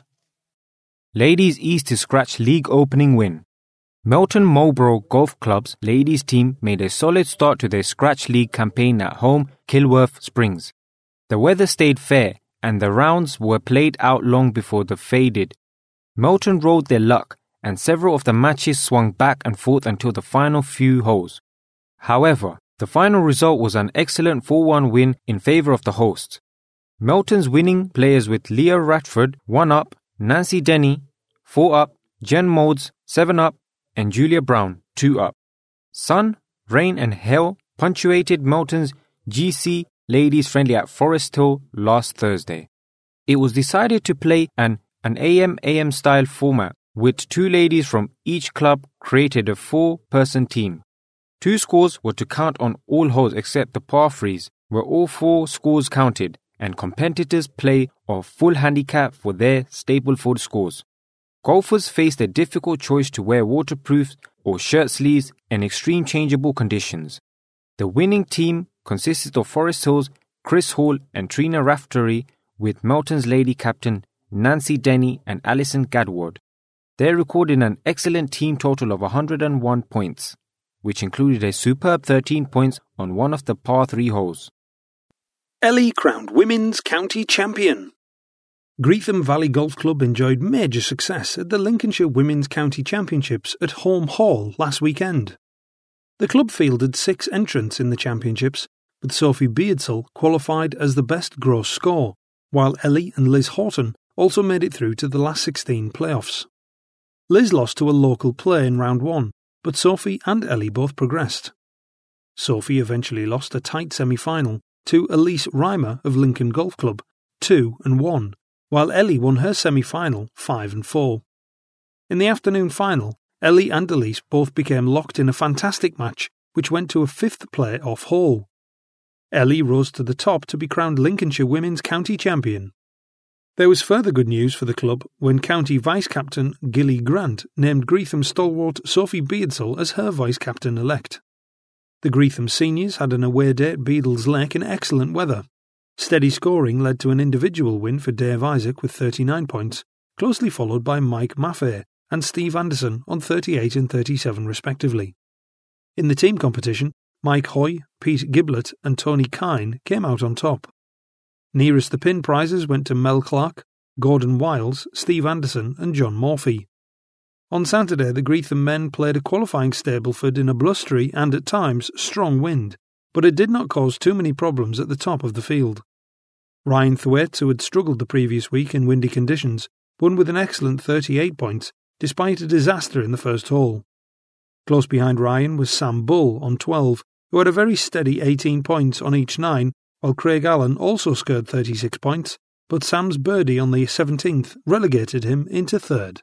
Ladies East to Scratch League opening win. Melton Marlborough Golf Club's ladies team made a solid start to their Scratch League campaign at home Kilworth Springs. The weather stayed fair and the rounds were played out long before the faded. Melton rode their luck and several of the matches swung back and forth until the final few holes. However, the final result was an excellent four one win in favour of the hosts. Melton's winning players with Leah Ratford one up, Nancy Denny four up, Jen Moulds seven up, and Julia Brown two up. Sun, rain and hail punctuated Melton's G C Ladies Friendly at Forest Hill last Thursday. It was decided to play an, an A M A M style format, with two ladies from each club created a four-person team. Two scores were to count on all holes except the par threes, where all four scores counted, and competitors play a full handicap for their Stableford scores. Golfers faced a difficult choice to wear waterproof or shirt sleeves in extreme changeable conditions. The winning team consisted of Forest Hills, Chris Hall and Trina Raftery, with Melton's lady captain Nancy Denny and Alison Gadward. They recorded an excellent team total of one hundred and one points, which included a superb thirteen points on one of the par three holes. Ely crowned Women's County Champion. Greetham Valley Golf Club enjoyed major success at the Lincolnshire Women's County Championships at Holme Hall last weekend. The club fielded six entrants in the championships, but Sophie Beardsall qualified as the best gross score, while Ellie and Liz Horton also made it through to the last sixteen playoffs. Liz lost to a local play in round one, but Sophie and Ellie both progressed. Sophie eventually lost a tight semi-final to Elise Reimer of Lincoln Golf Club, two and one, while Ellie won her semi-final five and four. In the afternoon final, Ellie and Elise both became locked in a fantastic match, which went to a fifth play-off hole. Ellie rose to the top to be crowned Lincolnshire Women's County Champion. There was further good news for the club when County Vice-Captain Gilly Grant named Greetham stalwart Sophie Beardsall as her Vice-Captain-elect. The Greetham seniors had an away day at Beadles Lake in excellent weather. Steady scoring led to an individual win for Dave Isaac with thirty-nine points, closely followed by Mike Maffei and Steve Anderson on thirty-eight and thirty-seven respectively. In the team competition, Mike Hoy, Pete Giblett and Tony Kine came out on top. Nearest the pin prizes went to Mel Clark, Gordon Wiles, Steve Anderson and John Morphy. On Saturday, the Greetham men played a qualifying Stableford in a blustery and, at times, strong wind, but it did not cause too many problems at the top of the field. Ryan Thwaite, who had struggled the previous week in windy conditions, won with an excellent thirty-eight points, despite a disaster in the first hole. Close behind Ryan was Sam Bull on twelve, who had a very steady eighteen points on each nine, while Craig Allen also scored thirty-six points, but Sam's birdie on the seventeenth relegated him into third.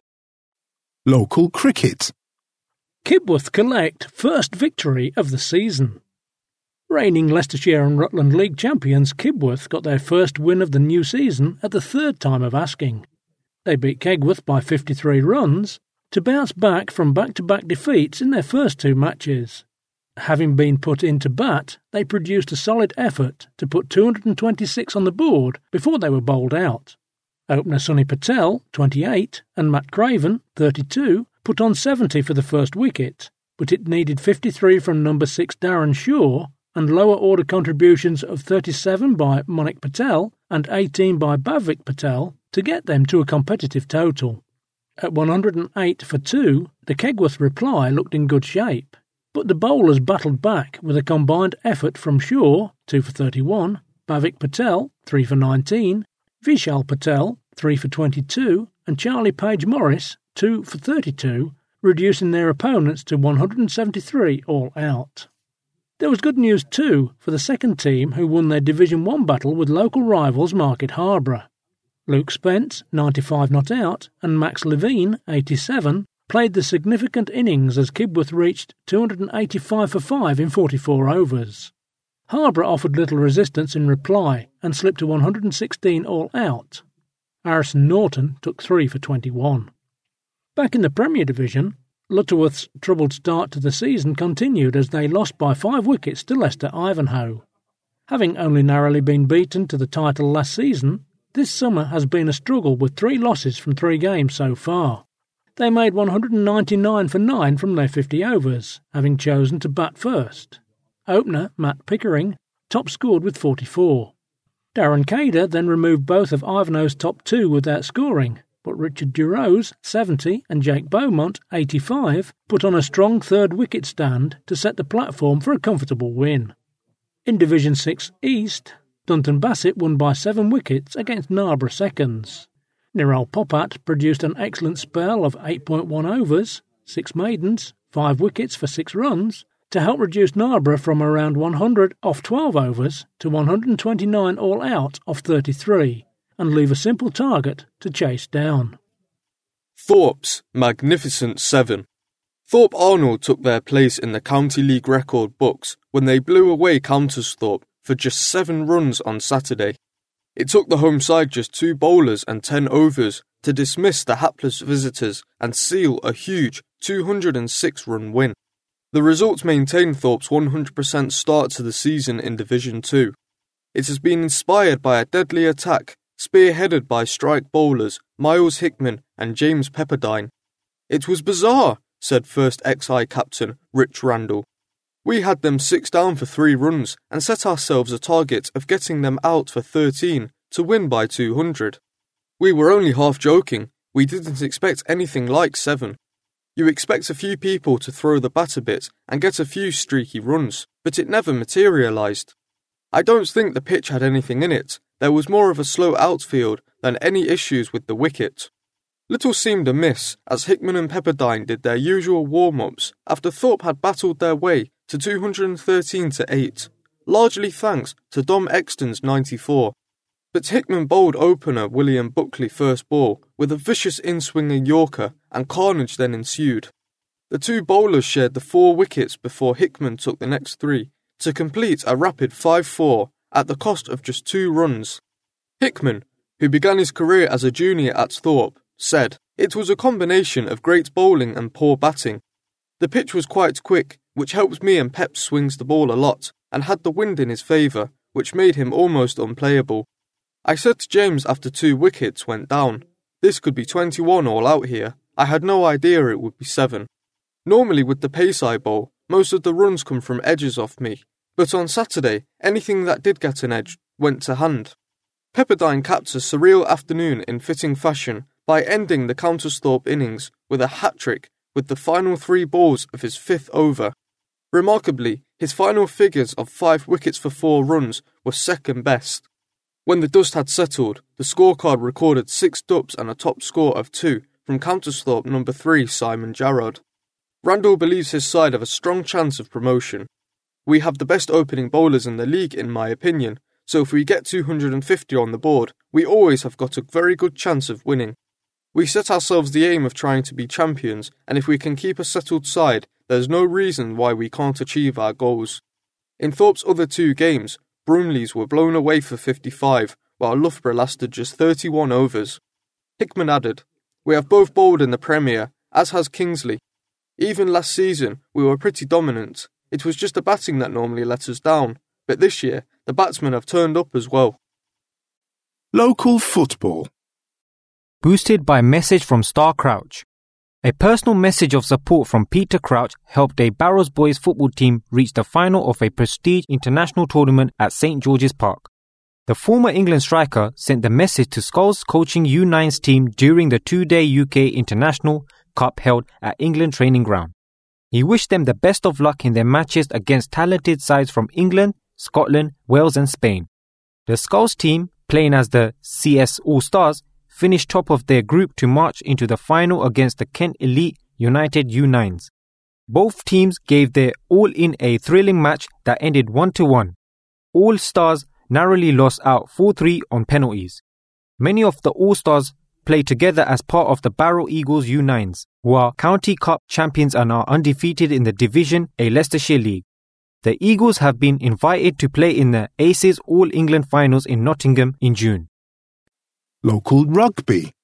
Local cricket. Kibworth collect first victory of the season. Reigning Leicestershire and Rutland League champions Kibworth got their first win of the new season at the third time of asking. They beat Kegworth by fifty-three runs to bounce back from back-to-back defeats in their first two matches. Having been put into bat, they produced a solid effort to put two hundred twenty-six on the board before they were bowled out. Opener Sonny Patel, twenty-eight, and Matt Craven, thirty-two, put on seventy for the first wicket, but it needed fifty-three from number six Darren Shaw and lower order contributions of thirty-seven by Monik Patel and eighteen by Bhavik Patel to get them to a competitive total. At one hundred eight for two, the Kegworth reply looked in good shape, but the bowlers battled back with a combined effort from Shaw, two for thirty-one, Bhavik Patel, three for nineteen, Vishal Patel, three for twenty-two, and Charlie Page Morris, two for thirty-two, reducing their opponents to one hundred seventy-three all out. There was good news too for the second team who won their Division one battle with local rivals Market Harborough. Luke Spence, ninety-five not out, and Max Levine, eighty-seven, played the significant innings as Kibworth reached two hundred eighty-five for five in forty-four overs. Harborough offered little resistance in reply and slipped to one hundred sixteen all out. Harrison Norton took three for twenty-one. Back in the Premier Division, Lutterworth's troubled start to the season continued as they lost by five wickets to Leicester Ivanhoe. Having only narrowly been beaten to the title last season, this summer has been a struggle with three losses from three games so far. They made one hundred ninety-nine for nine from their fifty overs, having chosen to bat first. Opener Matt Pickering top scored with forty-four. Darren Cader then removed both of Ivanhoe's top two without scoring, but Richard Durose, seventy, and Jake Beaumont, eighty-five, put on a strong third wicket stand to set the platform for a comfortable win. In Division six East, Dunton Bassett won by seven wickets against Narborough seconds. Niral Popat produced an excellent spell of eight point one overs, six maidens, five wickets for six runs, to help reduce Narborough from around one hundred off twelve overs to one hundred twenty-nine all out off thirty-three, and leave a simple target to chase down. Thorpe's magnificent seven. Thorpe Arnold took their place in the County League record books when they blew away Countersthorpe for just seven runs on Saturday. It took the home side just two bowlers and ten overs to dismiss the hapless visitors and seal a huge two hundred six run win. The results maintained Thorpe's one hundred percent start to the season in Division two. It has been inspired by a deadly attack spearheaded by strike bowlers Miles Hickman and James Pepperdine. It was bizarre, said first X I captain Rich Randall. We had them six down for three runs and set ourselves a target of getting them out for thirteen to win by two hundred. We were only half joking. We didn't expect anything like seven. You expect a few people to throw the bat a bit and get a few streaky runs, but it never materialised. I don't think the pitch had anything in it. There was more of a slow outfield than any issues with the wicket. Little seemed amiss as Hickman and Pepperdine did their usual warm-ups after Thorpe had battled their way to two hundred thirteen to eight, largely thanks to Dom Exton's ninety-four. But Hickman bowled opener William Buckley first ball with a vicious in-swinging Yorker, and carnage then ensued. The two bowlers shared the four wickets before Hickman took the next three to complete a rapid five four at the cost of just two runs. Hickman, who began his career as a junior at Thorpe, said, "It was a combination of great bowling and poor batting. The pitch was quite quick, which helped me, and Pep swings the ball a lot and had the wind in his favour, which made him almost unplayable. I said to James after two wickets went down, this could be twenty-one all out here. I had no idea it would be seven. Normally with the pace I bowl, most of the runs come from edges off me, but on Saturday, anything that did get an edge went to hand." Pepperdine capped a surreal afternoon in fitting fashion by ending the Counters-Thorpe innings with a hat-trick with the final three balls of his fifth over. Remarkably, his final figures of five wickets for four runs were second best. When the dust had settled, the scorecard recorded six dubs and a top score of two from Counters-Thorpe number three Simon Jarrod. Randall believes his side have a strong chance of promotion. "We have the best opening bowlers in the league in my opinion, so if we get two hundred fifty on the board, we always have got a very good chance of winning. We set ourselves the aim of trying to be champions, and if we can keep a settled side, there's no reason why we can't achieve our goals." In Thorpe's other two games, Broomley's were blown away for fifty-five, while Loughborough lasted just thirty-one overs. Hickman added, "We have both bowled in the Premier, as has Kingsley. Even last season, we were pretty dominant. It was just the batting that normally let us down, but this year, the batsmen have turned up as well." Local football. Boosted by message from Star Crouch. A personal message of support from Peter Crouch helped a Barrows boys football team reach the final of a prestige international tournament at St George's Park. The former England striker sent the message to Skulls coaching U nine's team during the two-day U K International Cup held at England Training Ground. He wished them the best of luck in their matches against talented sides from England, Scotland, Wales and Spain. The Skulls team, playing as the C S All-Stars, finished top of their group to march into the final against the Kent Elite United U nines. Both teams gave their all in a thrilling match that ended one to one. All Stars narrowly lost out four three on penalties. Many of the All Stars play together as part of the Barrow Eagles U nines, who are County Cup champions and are undefeated in the Division A Leicestershire League. The Eagles have been invited to play in the Aces All England finals in Nottingham in June. Local rugby.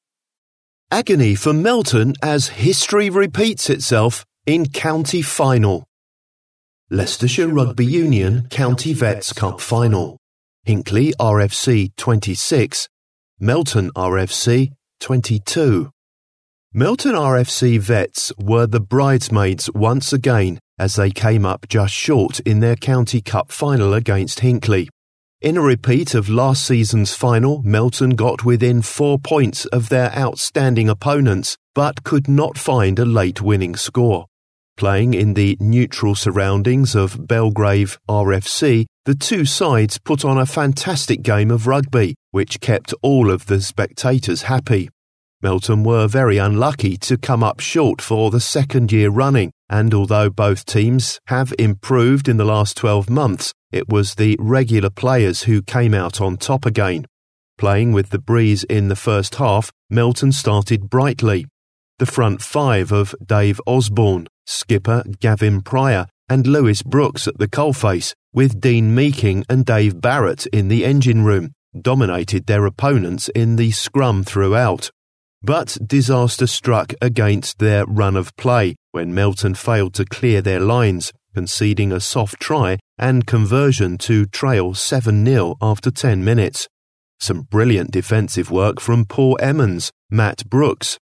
Agony for Melton as history repeats itself in county final. Leicestershire Rugby Union County Vets Cup Final. Hinckley R F C twenty-six, Melton R F C twenty-two. Melton R F C Vets were the bridesmaids once again as they came up just short in their County Cup final against Hinckley. In a repeat of last season's final, Melton got within four points of their outstanding opponents, but could not find a late winning score. Playing in the neutral surroundings of Belgrave R F C, the two sides put on a fantastic game of rugby, which kept all of the spectators happy. Melton were very unlucky to come up short for the second year running, and although both teams have improved in the last twelve months, it was the regular players who came out on top again. Playing with the breeze in the first half, Melton started brightly. The front five of Dave Osborne, skipper Gavin Pryor and Lewis Brooks at the coalface, with Dean Meeking and Dave Barrett in the engine room, dominated their opponents in the scrum throughout. But disaster struck against their run of play when Melton failed to clear their lines, conceding a soft try and conversion to trail seven nil after ten minutes. Some brilliant defensive work from Paul Emmons, Matt Brooks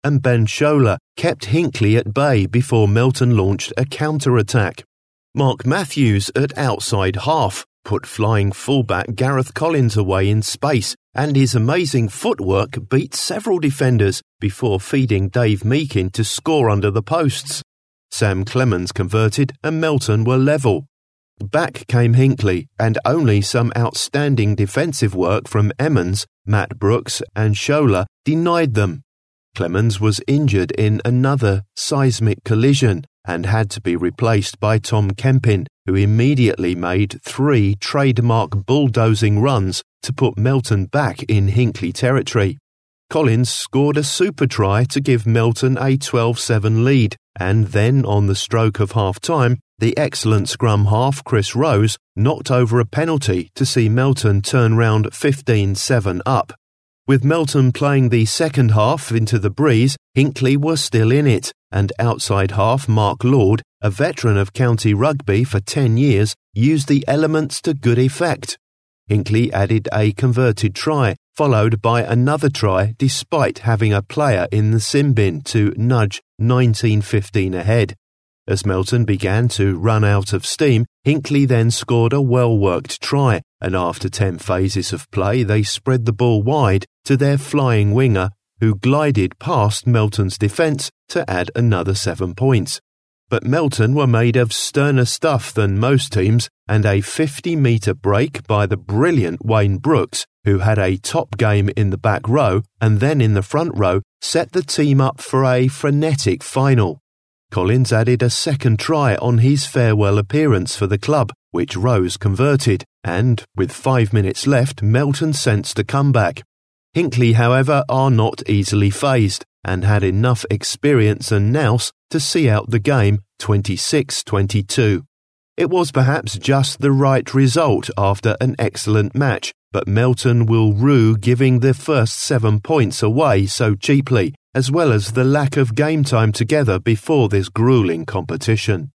and Ben Shola kept Hinckley at bay before Melton launched a counter-attack. Mark Matthews at outside half put flying fullback Gareth Collins away in space, and his amazing footwork beat several defenders before feeding Dave Meakin to score under the posts. Sam Clemens converted and Melton were level. Back came Hinckley, and only some outstanding defensive work from Emmons, Matt Brooks and Shola denied them. Clemens was injured in another seismic collision and had to be replaced by Tom Kempin, who immediately made three trademark bulldozing runs to put Melton back in Hinckley territory. Collins scored a super try to give Melton a twelve seven lead, and then on the stroke of half-time, the excellent scrum half Chris Rose knocked over a penalty to see Melton turn round fifteen seven up. With Melton playing the second half into the breeze, Hinckley were still in it, and outside half Mark Lord, a veteran of county rugby for ten years, used the elements to good effect. Hinckley added a converted try, followed by another try despite having a player in the sin bin to nudge nineteen fifteen ahead. As Melton began to run out of steam, Hinckley then scored a well-worked try, and after ten phases of play they spread the ball wide to their flying winger, who glided past Melton's defence to add another seven points. But Melton were made of sterner stuff than most teams, and a fifty-metre break by the brilliant Wayne Brooks, who had a top game in the back row and then in the front row, set the team up for a frenetic final. Collins added a second try on his farewell appearance for the club, which Rose converted, and, with five minutes left, Melton sensed a comeback. Hinckley, however, are not easily fazed, and had enough experience and nous to see out the game twenty-six twenty-two. It was perhaps just the right result after an excellent match, but Melton will rue giving the first seven points away so cheaply, as well as the lack of game time together before this gruelling competition.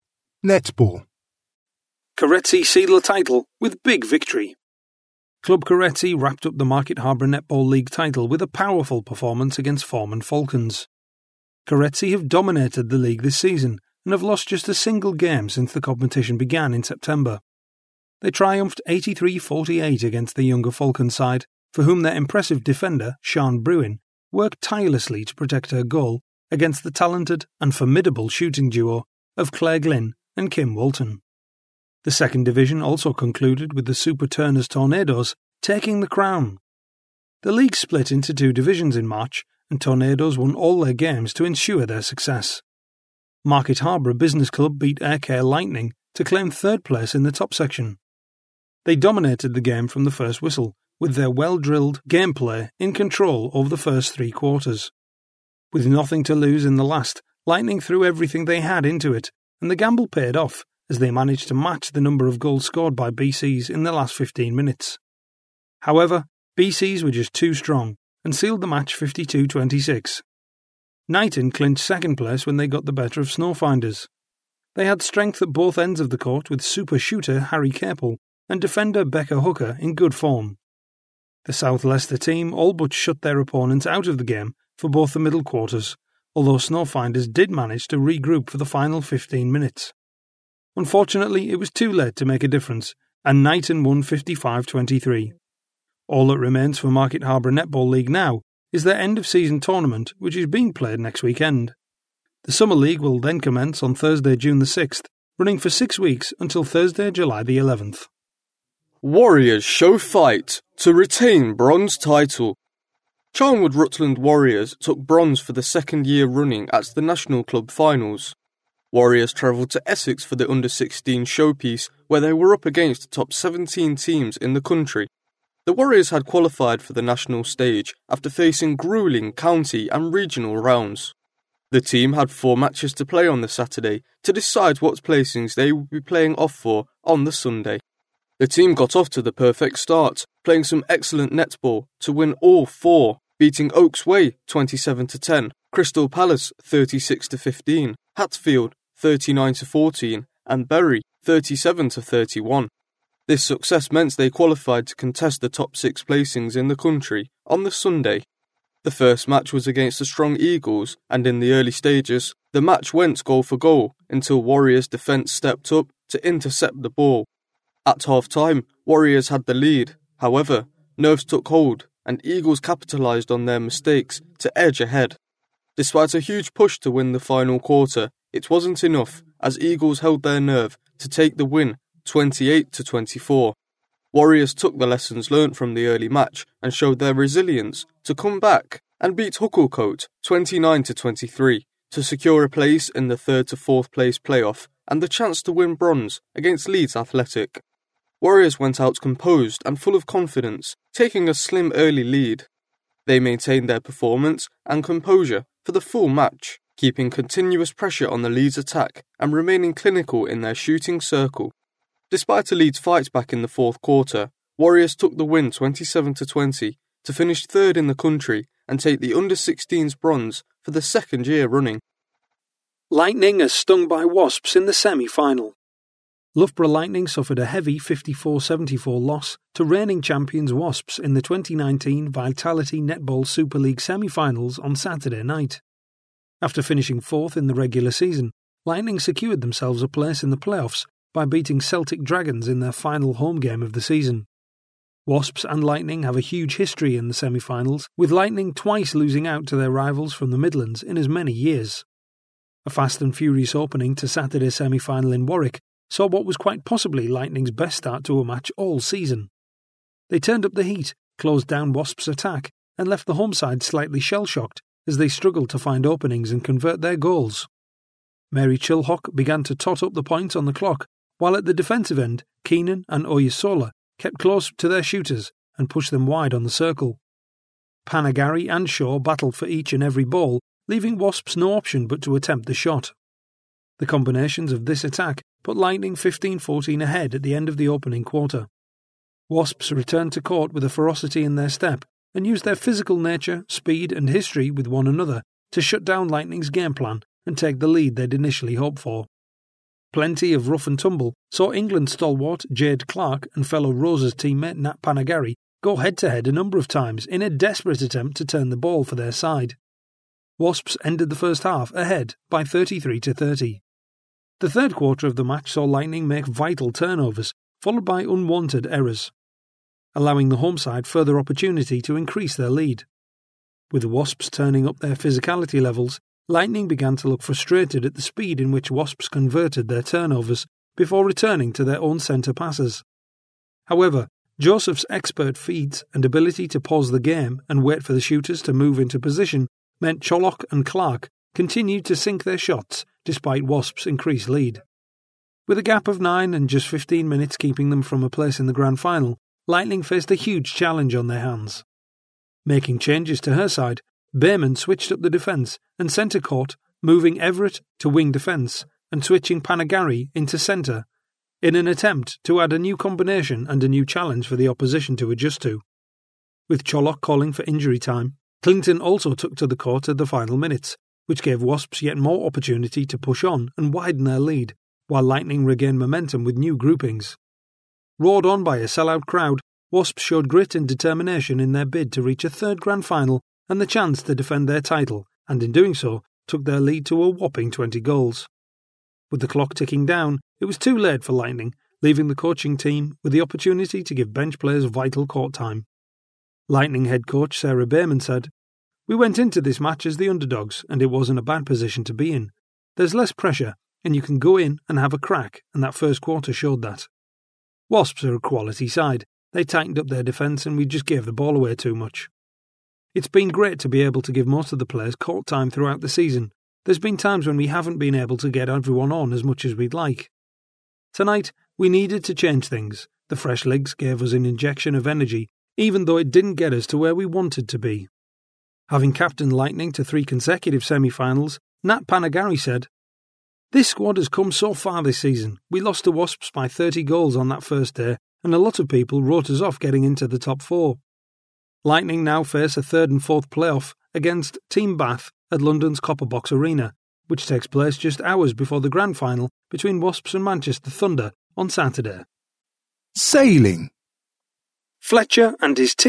Netball. Caretzi sealed the title with big victory. Club Caretzi wrapped up the Market Harbour Netball League title with a powerful performance against Foreman Falcons. Caretzi have dominated the league this season and have lost just a single game since the competition began in September. They triumphed eighty-three forty-eight against the younger Falcon side, for whom their impressive defender, Sian Bruin, worked tirelessly to protect her goal against the talented and formidable shooting duo of Claire Glynn and Kim Walton. The second division also concluded with the Super Turners Tornadoes taking the crown. The league split into two divisions in March, and Tornadoes won all their games to ensure their success. Market Harbour Business Club beat Aircare Lightning to claim third place in the top section. They dominated the game from the first whistle, with their well-drilled gameplay in control over the first three quarters. With nothing to lose in the last, Lightning threw everything they had into it, and the gamble paid off as they managed to match the number of goals scored by B Cs in the last fifteen minutes. However, B Cs were just too strong and sealed the match fifty-two twenty-six. Knighton clinched second place when they got the better of Snowfinders. They had strength at both ends of the court with super shooter Harry Capel and defender Becca Hooker in good form. The South Leicester team all but shut their opponents out of the game for both the middle quarters, although Snowfinders did manage to regroup for the final fifteen minutes. Unfortunately, it was too late to make a difference, and Knighton won fifty-five twenty-three. All that remains for Market Harbour Netball League now is their end-of-season tournament, which is being played next weekend. The Summer League will then commence on Thursday, June the sixth, running for six weeks until Thursday, July the eleventh. Warriors show fight to retain bronze title. Charnwood Rutland Warriors took bronze for the second year running at the National Club Finals. Warriors travelled to Essex for the under sixteen showpiece, where they were up against the top seventeen teams in the country. The Warriors had qualified for the national stage after facing gruelling county and regional rounds. The team had four matches to play on the Saturday to decide what placings they would be playing off for on the Sunday. The team got off to the perfect start, playing some excellent netball to win all four, beating Oaks Way twenty-seven to ten, Crystal Palace thirty-six to fifteen, Hatfield thirty-nine to fourteen, and Bury thirty-seven to thirty-one. This success meant they qualified to contest the top six placings in the country on the Sunday. The first match was against the strong Eagles, and in the early stages, the match went goal for goal until Warriors' defence stepped up to intercept the ball. At half-time, Warriors had the lead. However, nerves took hold, and Eagles capitalised on their mistakes to edge ahead. Despite a huge push to win the final quarter, it wasn't enough, as Eagles held their nerve to take the win twenty-eight to twenty-four. Warriors took the lessons learnt from the early match and showed their resilience to come back and beat Hucklecote twenty-nine to twenty-three to secure a place in the third to fourth place playoff and the chance to win bronze against Leeds Athletic. Warriors went out composed and full of confidence, taking a slim early lead. They maintained their performance and composure for the full match, keeping continuous pressure on the Leeds attack and remaining clinical in their shooting circle. Despite a Leeds fight back in the fourth quarter, Warriors took the win twenty-seven to twenty to finish third in the country and take the under sixteens bronze for the second year running. Lightning are stung by Wasps in the semi-final. Loughborough Lightning suffered a heavy fifty-four seventy-four loss to reigning champions Wasps in the twenty nineteen Vitality Netball Super League semi-finals on Saturday night. After finishing fourth in the regular season, Lightning secured themselves a place in the playoffs by beating Celtic Dragons in their final home game of the season. Wasps and Lightning have a huge history in the semi-finals, with Lightning twice losing out to their rivals from the Midlands in as many years. A fast and furious opening to Saturday's semi-final in Warwick saw what was quite possibly Lightning's best start to a match all season. They turned up the heat, closed down Wasps' attack, and left the home side slightly shell-shocked as they struggled to find openings and convert their goals. Mary Chilhock began to tot up the points on the clock, while at the defensive end, Keenan and Oyesola kept close to their shooters and pushed them wide on the circle. Panagari and Shaw battled for each and every ball, leaving Wasps no option but to attempt the shot. The combinations of this attack put Lightning fifteen fourteen ahead at the end of the opening quarter. Wasps returned to court with a ferocity in their step and used their physical nature, speed and history with one another to shut down Lightning's game plan and take the lead they'd initially hoped for. Plenty of rough and tumble saw England stalwart Jade Clark and fellow Roses teammate Nat Panagari go head-to-head a number of times in a desperate attempt to turn the ball for their side. Wasps ended the first half ahead by thirty-three to thirty. The third quarter of the match saw Lightning make vital turnovers, followed by unwanted errors, allowing the home side further opportunity to increase their lead. With the Wasps turning up their physicality levels, Lightning began to look frustrated at the speed in which Wasps converted their turnovers before returning to their own centre passes. However, Joseph's expert feeds and ability to pause the game and wait for the shooters to move into position meant Chollock and Clark continued to sink their shots despite Wasps' increased lead. With a gap of nine and just fifteen minutes keeping them from a place in the grand final, Lightning faced a huge challenge on their hands. Making changes to her side, Bayman switched up the defence and centre court, moving Everett to wing defence and switching Panagari into centre, in an attempt to add a new combination and a new challenge for the opposition to adjust to. With Chollock calling for injury time, Clinton also took to the court at the final minutes, which gave Wasps yet more opportunity to push on and widen their lead, while Lightning regained momentum with new groupings. Roared on by a sellout crowd, Wasps showed grit and determination in their bid to reach a third grand final and the chance to defend their title, and in doing so, took their lead to a whopping twenty goals. With the clock ticking down, it was too late for Lightning, leaving the coaching team with the opportunity to give bench players vital court time. Lightning head coach Sarah Bayman said, "We went into this match as the underdogs, and it wasn't a bad position to be in. There's less pressure, and you can go in and have a crack, and that first quarter showed that. Wasps are a quality side. They tightened up their defence and we just gave the ball away too much. It's been great to be able to give most of the players court time throughout the season. There's been times when we haven't been able to get everyone on as much as we'd like. Tonight, we needed to change things. The fresh legs gave us an injection of energy, even though it didn't get us to where we wanted to be." Having captained Lightning to three consecutive semi-finals, Nat Panagari said, "This squad has come so far this season. We lost to Wasps by thirty goals on that first day, and a lot of people wrote us off getting into the top four. Lightning now face a third and fourth playoff against Team Bath at London's Copperbox Arena, which takes place just hours before the grand final between Wasps and Manchester Thunder on Saturday." Sailing. Fletcher and his team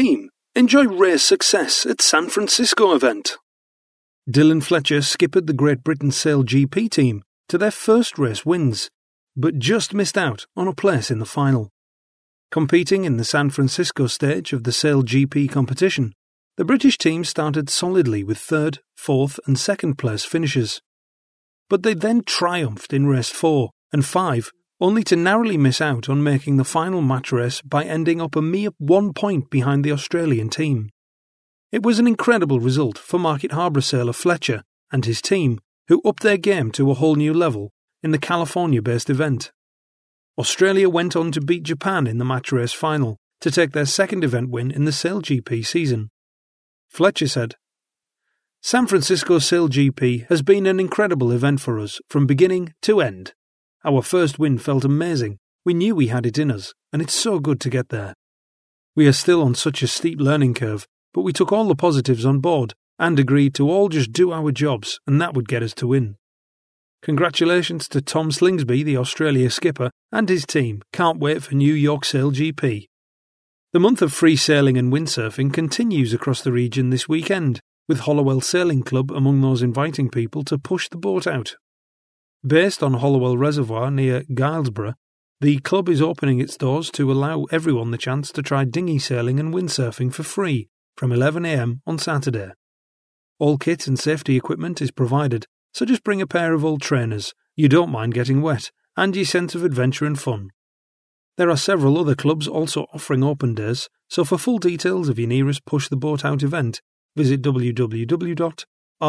Enjoy race success at San Francisco event. Dylan Fletcher skippered the Great Britain Sail G P team to their first race wins, but just missed out on a place in the final. Competing in the San Francisco stage of the Sail G P competition, the British team started solidly with third, fourth and second place finishes. But they then triumphed in race four and five, only to narrowly miss out on making the final match race by ending up a mere one point behind the Australian team. It was an incredible result for Market Harborough sailor Fletcher and his team, who upped their game to a whole new level in the California-based event. Australia went on to beat Japan in the match race final to take their second event win in the Sail G P season. Fletcher said, "San Francisco Sail G P has been an incredible event for us from beginning to end. Our first win felt amazing. We knew we had it in us, and it's so good to get there. We are still on such a steep learning curve, but we took all the positives on board and agreed to all just do our jobs, and that would get us to win. Congratulations to Tom Slingsby, the Australia skipper, and his team. Can't wait for New York Sail G P." The month of free sailing and windsurfing continues across the region this weekend, with Hollowell Sailing Club among those inviting people to push the boat out. Based on Hollowell Reservoir near Guilesborough, the club is opening its doors to allow everyone the chance to try dinghy sailing and windsurfing for free from eleven a m on Saturday. All kit and safety equipment is provided, so just bring a pair of old trainers, you don't mind getting wet, and your sense of adventure and fun. There are several other clubs also offering open days, so for full details of your nearest Push the Boat Out event, visit www.rya.org.uk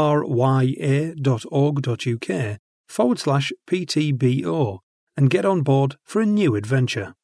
forward slash PTBO and get on board for a new adventure.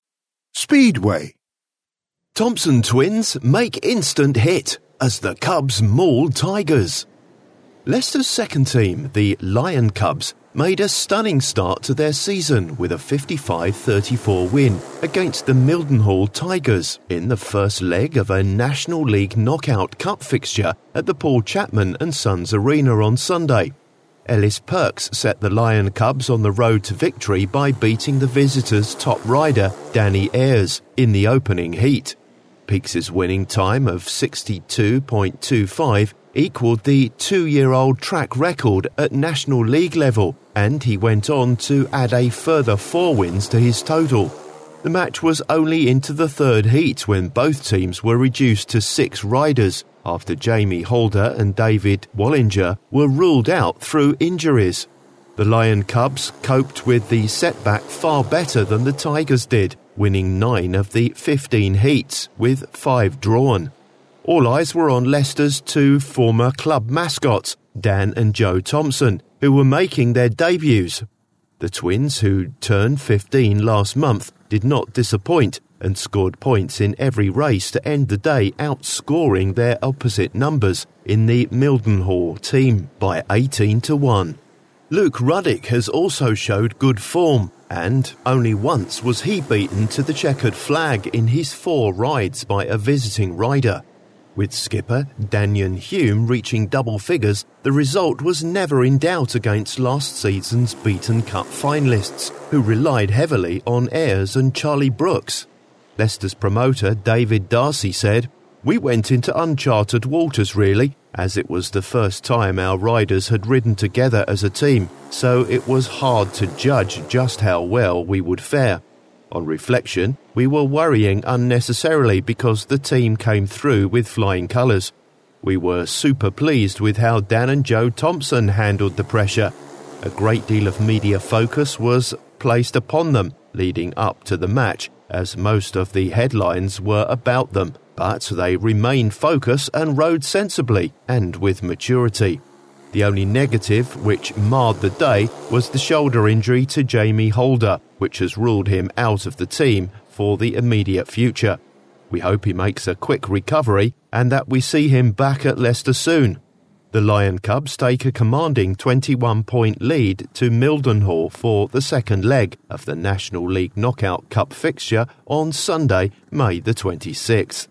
Speedway. Thompson twins make instant hit as the Cubs maul Tigers. Leicester's second team, the Lion Cubs, made a stunning start to their season with a fifty-five thirty-four win against the Mildenhall Tigers in the first leg of a National League Knockout Cup fixture at the Paul Chapman and Sons Arena on Sunday. Ellis Perks set the Lion Cubs on the road to victory by beating the visitors' top rider, Danny Ayres, in the opening heat. Peaks's winning time of sixty-two point two five equalled the two-year-old track record at National League level, and he went on to add a further four wins to his total. The match was only into the third heat when both teams were reduced to six riders after Jamie Holder and David Wallinger were ruled out through injuries. The Lion Cubs coped with the setback far better than the Tigers did, winning nine of the fifteen heats, with five drawn. All eyes were on Leicester's two former club mascots, Dan and Joe Thompson, who were making their debuts. The twins, who turned fifteen last month, did not disappoint and scored points in every race to end the day, outscoring their opposite numbers in the Mildenhall team by eighteen to one. Luke Ruddick has also showed good form, and only once was he beaten to the checkered flag in his four rides by a visiting rider. With skipper Daniel Hume reaching double figures, the result was never in doubt against last season's Beaton Cup finalists, who relied heavily on Ayres and Charlie Brooks. Leicester's promoter David Darcy said, "We went into uncharted waters really, as it was the first time our riders had ridden together as a team, so it was hard to judge just how well we would fare. On reflection, we were worrying unnecessarily because the team came through with flying colours. We were super pleased with how Dan and Joe Thompson handled the pressure. A great deal of media focus was placed upon them leading up to the match, as most of the headlines were about them, but they remained focused and rode sensibly and with maturity. The only negative which marred the day was the shoulder injury to Jamie Holder, which has ruled him out of the team for the immediate future. We hope he makes a quick recovery and that we see him back at Leicester soon." The Lion Cubs take a commanding twenty-one point lead to Mildenhall for the second leg of the National League Knockout Cup fixture on Sunday, May the twenty-sixth.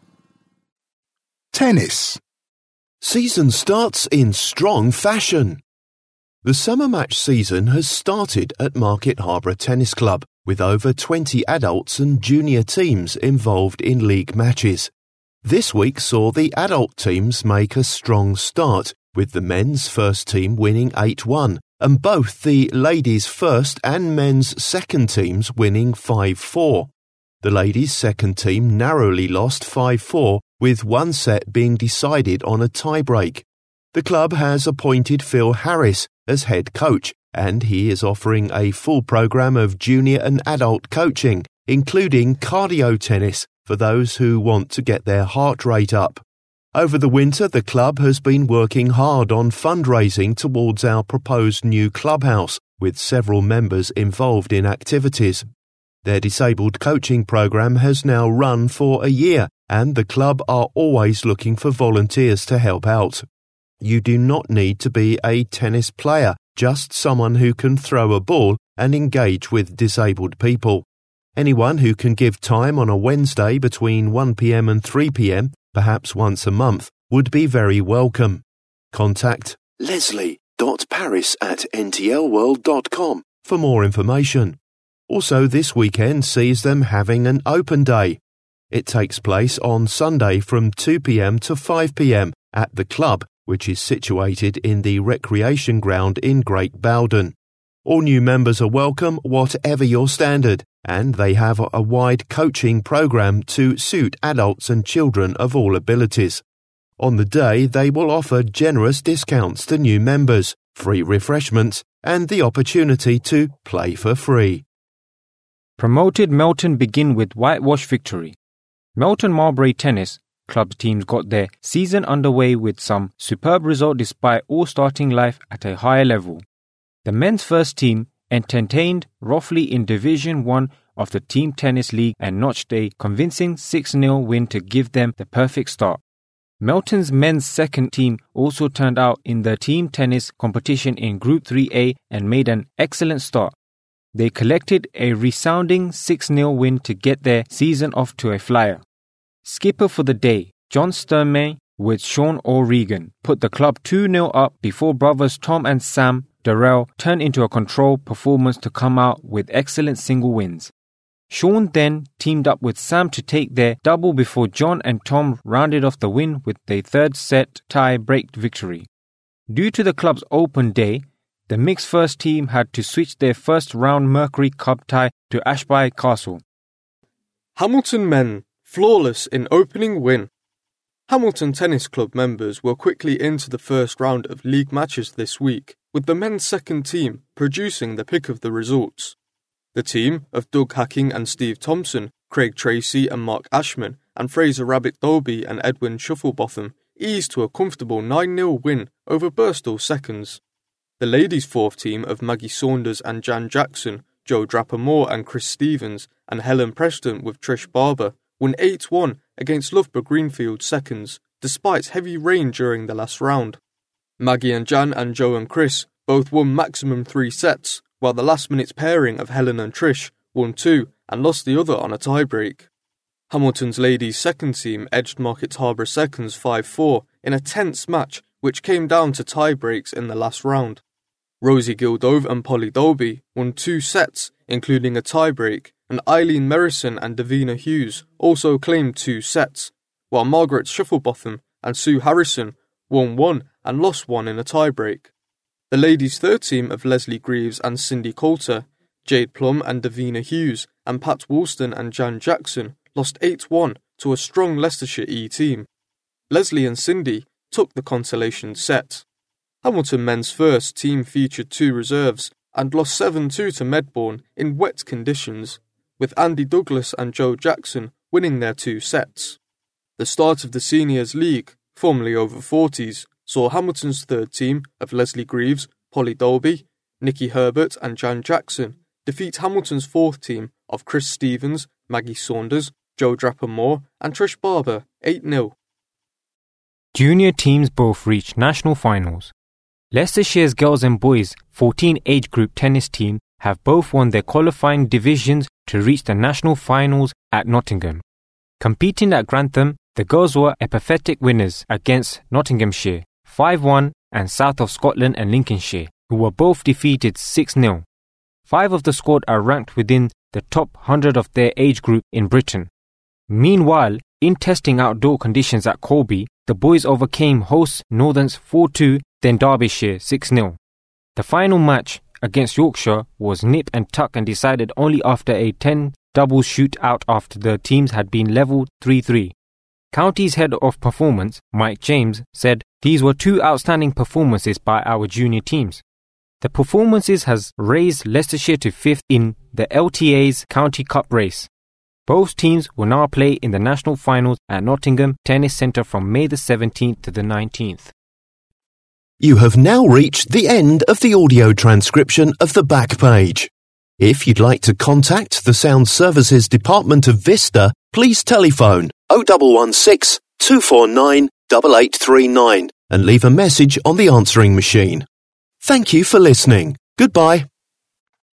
Tennis. Season starts in strong fashion. The summer match season has started at Market Harborough Tennis Club, with over twenty adults and junior teams involved in league matches. This week saw the adult teams make a strong start, with the men's first team winning eight one, and both the ladies' first and men's second teams winning five four. The ladies' second team narrowly lost five four, with one set being decided on a tiebreak. The club has appointed Phil Harris as head coach, and he is offering a full program of junior and adult coaching, including cardio tennis for those who want to get their heart rate up. Over the winter, the club has been working hard on fundraising towards our proposed new clubhouse, with several members involved in activities. Their disabled coaching program has now run for a year, and the club are always looking for volunteers to help out. You do not need to be a tennis player, just someone who can throw a ball and engage with disabled people. Anyone who can give time on a Wednesday between one p m and three p m, perhaps once a month, would be very welcome. Contact leslie dot paris at n t l world dot com for more information. Also, this weekend sees them having an open day. It takes place on Sunday from two p m to five p m at the club, which is situated in the recreation ground in Great Bowden. All new members are welcome, whatever your standard, and they have a wide coaching program to suit adults and children of all abilities. On the day, they will offer generous discounts to new members, free refreshments, and the opportunity to play for free. Promoted Melton begin with whitewash victory. Melton Marlbury Tennis Club teams got their season underway with some superb result despite all starting life at a higher level. The men's first team entertained Rothley in Division one of the Team Tennis League and notched a convincing six nil win to give them the perfect start. Melton's men's second team also turned out in the team tennis competition in Group three A and made an excellent start. They collected a resounding six nil win to get their season off to a flyer. Skipper for the day, John Sturmey with Sean O'Regan, put the club two nil up before brothers Tom and Sam Darrell turned into a controlled performance to come out with excellent single wins. Sean then teamed up with Sam to take their double before John and Tom rounded off the win with a third set tie-break victory. Due to the club's open day, the mixed first team had to switch their first round Mercury Cup tie to Ashby Castle. Hamilton men, flawless in opening win. Hamilton Tennis Club members were quickly into the first round of league matches this week, with the men's second team producing the pick of the results. The team of Doug Hacking and Steve Thompson, Craig Tracy and Mark Ashman, and Fraser Rabbit-Dolby and Edwin Shufflebotham eased to a comfortable nine nil win over Birstall seconds. The ladies' fourth team of Maggie Saunders and Jan Jackson, Joe Draper-Moore and Chris Stevens, and Helen Preston with Trish Barber won eight one against Loughborough Greenfield seconds, despite heavy rain during the last round. Maggie and Jan and Joe and Chris both won maximum three sets, while the last-minute pairing of Helen and Trish won two and lost the other on a tiebreak. Hamilton's ladies' second team edged Market Harbour seconds five four in a tense match which came down to tiebreaks in the last round. Rosie Gildove and Polly Dolby won two sets, including a tiebreak, and Eileen Merrison and Davina Hughes also claimed two sets, while Margaret Shufflebotham and Sue Harrison won one and lost one in a tiebreak. The ladies' third team of Leslie Greaves and Cindy Coulter, Jade Plum and Davina Hughes, and Pat Woolston and Jan Jackson lost eight one to a strong Leicestershire E team. Leslie and Cindy took the consolation set. Hamilton men's first team featured two reserves and lost seven two to Medbourne in wet conditions, with Andy Douglas and Joe Jackson winning their two sets. The start of the Seniors League, formerly over forties, saw Hamilton's third team of Leslie Greaves, Polly Dolby, Nikki Herbert and Jan Jackson defeat Hamilton's fourth team of Chris Stevens, Maggie Saunders, Joe Draper-Moore and Trish Barber eight nil. Junior teams both reached national finals. Leicestershire's girls and boys fourteen age group tennis team have both won their qualifying divisions to reach the national finals at Nottingham. Competing at Grantham, the girls were apathetic winners against Nottinghamshire five one and South of Scotland and Lincolnshire, who were both defeated six nil. Five of the squad are ranked within the top one hundred of their age group in Britain. Meanwhile, In testing outdoor conditions at Corby, the boys overcame hosts Northerns four two, then Derbyshire six nil. The final match against Yorkshire was nip and tuck and decided only after a ten double shootout after the teams had been levelled three three. County's head of performance, Mike James, said, "These were two outstanding performances by our junior teams. The performances has raised Leicestershire to fifth in the L T A's County Cup race. Both teams will now play in the national finals at Nottingham Tennis Centre from May the seventeenth to the nineteenth. You have now reached the end of the audio transcription of the back page. If you'd like to contact the Sound Services Department of Vista, please telephone oh one one six, two four nine, eight eight three nine and leave a message on the answering machine. Thank you for listening. Goodbye.